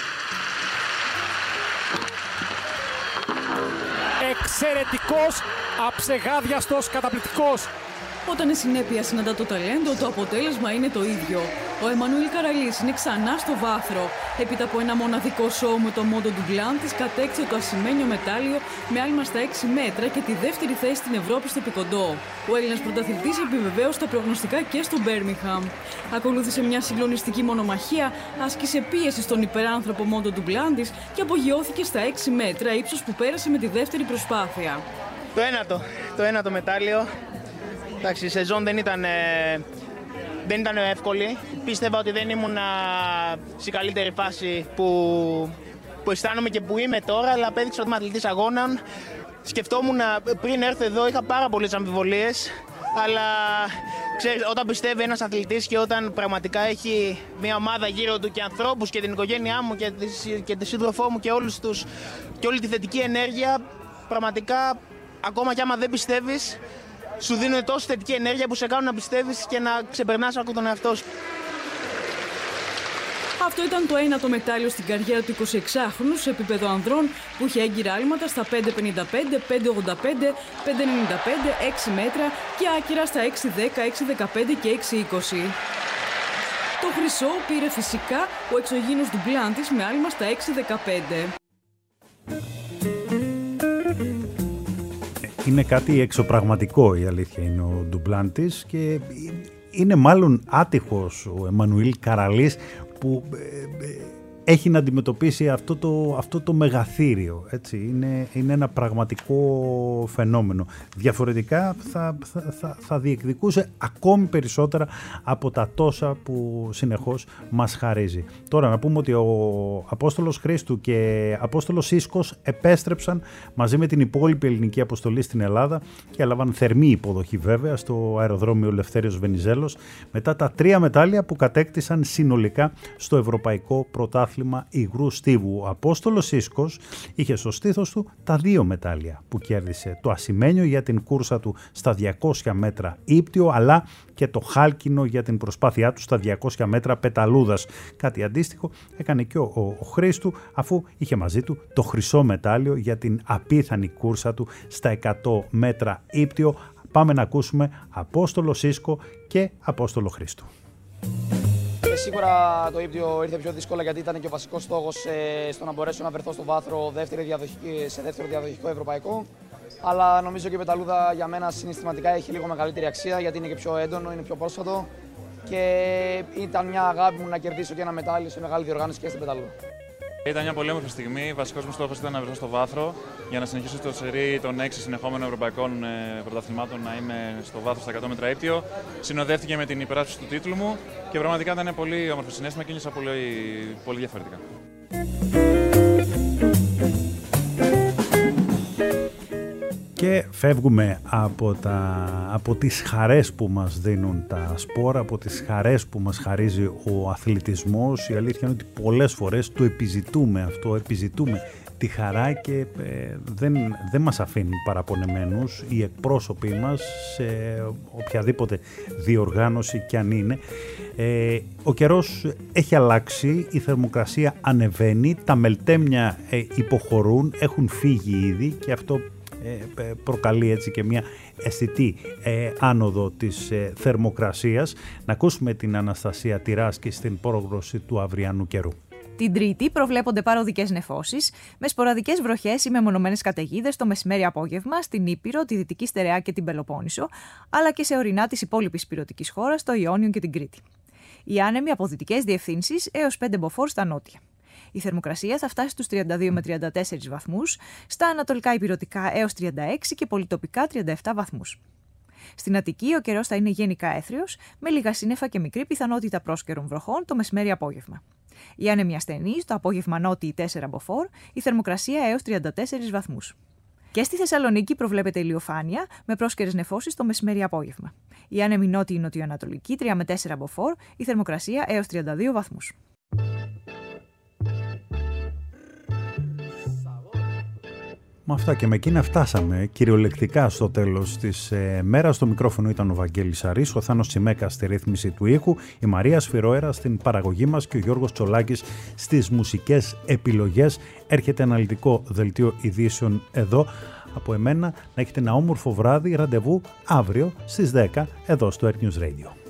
S23: Εξαιρετικός, αψεγάδιαστος, καταπληκτικός.
S24: Όταν η συνέπεια συναντά το ταλέντο, το αποτέλεσμα είναι το ίδιο. Ο Εμμανουήλ Καραλής είναι ξανά στο βάθρο. Έπειτα από ένα μοναδικό σόου με το Μόντο Ντουγκλάν της, κατέκτησε το ασημένιο μετάλλιο με άλμα στα 6 μέτρα και τη δεύτερη θέση στην Ευρώπη στο πικοντό. Ο Έλληνας πρωταθλητής επιβεβαίωσε τα προγνωστικά και στο Μπέρμιγχαμ. Ακολούθησε μια συγκλονιστική μονομαχία, άσκησε πίεση στον υπεράνθρωπο Μόντο Ντουγκλάν της και απογειώθηκε στα 6 μέτρα, ύψος που πέρασε με τη δεύτερη προσπάθεια.
S25: Το ένατο μετάλλιο. Εντάξει, η σεζόν δεν ήταν εύκολη. Πίστευα ότι δεν ήμουν σε καλύτερη φάση που αισθάνομαι και που είμαι τώρα, αλλά απέδειξα ότι είμαι αθλητής αγώνων. Σκεφτόμουν πριν έρθω εδώ, είχα πάρα πολλές αμφιβολίες, αλλά ξέρεις, όταν πιστεύει ένας αθλητής και όταν πραγματικά έχει μια ομάδα γύρω του και ανθρώπους και την οικογένειά μου και τη σύντροφό μου και όλη τη θετική ενέργεια, πραγματικά ακόμα κι άμα δεν πιστεύεις, σου δίνουν τόση θετική ενέργεια που σε κάνουν να πιστεύεις και να ξεπερνάς ακόμα τον εαυτό σου.
S24: Αυτό ήταν το ένατο μετάλλιο στην καριέρα του 26χρονου σε επίπεδο ανδρών που είχε έγκυρα άλματα στα 5,55, 5,85, 5,95, 6 μέτρα και άκυρα στα 6,10, 6,15 και 6,20. Το χρυσό πήρε φυσικά ο εξωγήινος ντουμπλάντης με άλμα στα 6,15.
S2: Είναι κάτι εξωπραγματικό, η αλήθεια είναι, ο ντουμπλάντης, και είναι μάλλον άτυχος ο Εμμανουήλ Καραλής που έχει να αντιμετωπίσει αυτό το μεγαθύριο. Έτσι. Είναι ένα πραγματικό φαινόμενο. Διαφορετικά θα διεκδικούσε ακόμη περισσότερα από τα τόσα που συνεχώς μας χαρίζει. Τώρα να πούμε ότι ο Απόστολος Χρήστου και Απόστολος Σίσκος επέστρεψαν μαζί με την υπόλοιπη ελληνική αποστολή στην Ελλάδα και έλαβαν θερμή υποδοχή βέβαια στο αεροδρόμιο Ελευθέριος Βενιζέλος μετά τα 3 μετάλλια που κατέκτησαν συνολικά στο Ευρωπαϊκό Πρωτάθλημα υγρού στίβου. Ο Απόστολος Σίσκος είχε στο στήθος του τα 2 μετάλλια που κέρδισε, το ασημένιο για την κούρσα του στα 200 μέτρα ύπτιο, αλλά και το χάλκινο για την προσπάθειά του στα 200 μέτρα πεταλούδας. Κάτι αντίστοιχο έκανε και ο Χρήστου, αφού είχε μαζί του το χρυσό μετάλλιο για την απίθανη κούρσα του στα 100 μέτρα ύπτιο. Πάμε να ακούσουμε Απόστολο Σίσκο και Απόστολο Χρήστου.
S1: Σίγουρα το ύπτιο ήρθε πιο δύσκολα γιατί ήταν και ο βασικός στόχος στο να μπορέσω να βρεθώ στο βάθρο σε δεύτερο διαδοχικό ευρωπαϊκό. Αλλά νομίζω και η πεταλούδα για μένα συναισθηματικά έχει λίγο μεγαλύτερη αξία γιατί είναι και πιο έντονο, είναι πιο πρόσφατο και ήταν μια αγάπη μου να κερδίσω και ένα μετάλλιο σε μεγάλη διοργάνωση και στην πεταλούδα.
S20: Ήταν μια πολύ όμορφη στιγμή. Βασικός μου στόχος ήταν να βρεθώ στο βάθρο για να συνεχίσω στο σερί των 6 συνεχόμενων ευρωπαϊκών πρωταθλημάτων να είμαι στο βάθρο στα 100 μέτρα ύπτιο. Συνοδεύτηκε με την υπεράσπιση του τίτλου μου και πραγματικά ήταν πολύ όμορφο συναίσθημα και νιώσα πολύ διαφορετικά.
S2: Και φεύγουμε από τις χαρές που μας δίνουν τα σπόρα, από τις χαρές που μας χαρίζει ο αθλητισμός. Η αλήθεια είναι ότι πολλές φορές το επιζητούμε αυτό, επιζητούμε τη χαρά και δεν μας αφήνουν παραπονεμένους οι εκπρόσωποι μας σε οποιαδήποτε διοργάνωση κι αν είναι. Ο καιρός έχει αλλάξει, η θερμοκρασία ανεβαίνει, τα μελτέμια υποχωρούν, έχουν φύγει ήδη και αυτό προκαλεί έτσι και μια αισθητή άνοδο της θερμοκρασίας. Να ακούσουμε την Αναστασία Τυράσκη στην πρόγνωση του αυριανού καιρού.
S3: Την Τρίτη προβλέπονται παροδικές νεφώσεις με σποραδικές βροχές ή μεμονωμένες καταιγίδες το μεσημέρι-απόγευμα στην Ήπειρο, τη Δυτική Στερεά και την Πελοπόννησο, αλλά και σε ορεινά της υπόλοιπης υπηρετικής χώρας, το Ιόνιο και την Κρήτη. Οι άνεμοι από δυτικές διευθύνσεις έως 5 μποφόρ στα νότια. Η θερμοκρασία θα φτάσει στους 32 με 34 βαθμούς, στα ανατολικά υπηρετικά έως 36 και πολυτοπικά 37 βαθμούς. Στην Αττική ο καιρός θα είναι γενικά έθριος, με λίγα σύννεφα και μικρή πιθανότητα πρόσκαιρων βροχών το μεσημέρι-απόγευμα. Οι άνεμοι ασθενείς, το απόγευμα νότιοι 4 μποφόρ, η θερμοκρασία έως 34 βαθμούς. Και στη Θεσσαλονίκη προβλέπεται ηλιοφάνεια με πρόσκαιρες νεφώσεις το μεσημέρι-απόγευμα. Οι άνεμοι νότιοι νοτιοανατολικοί 3 με 4 μποφόρ, η θερμοκρασία έως 32 βαθμούς.
S2: Με αυτά και με εκείνα φτάσαμε κυριολεκτικά στο τέλος της μέρας. Στο μικρόφωνο ήταν ο Βαγγέλης Σαρής, ο Θάνος Τσιμέκας στη ρύθμιση του ήχου, η Μαρία Σφυροέρα στην παραγωγή μας και ο Γιώργος Τσολάκης στις μουσικές επιλογές. Έρχεται αναλυτικό δελτίο ειδήσεων εδώ. Από εμένα να έχετε ένα όμορφο βράδυ, ραντεβού αύριο στις 10 εδώ στο Air News Radio.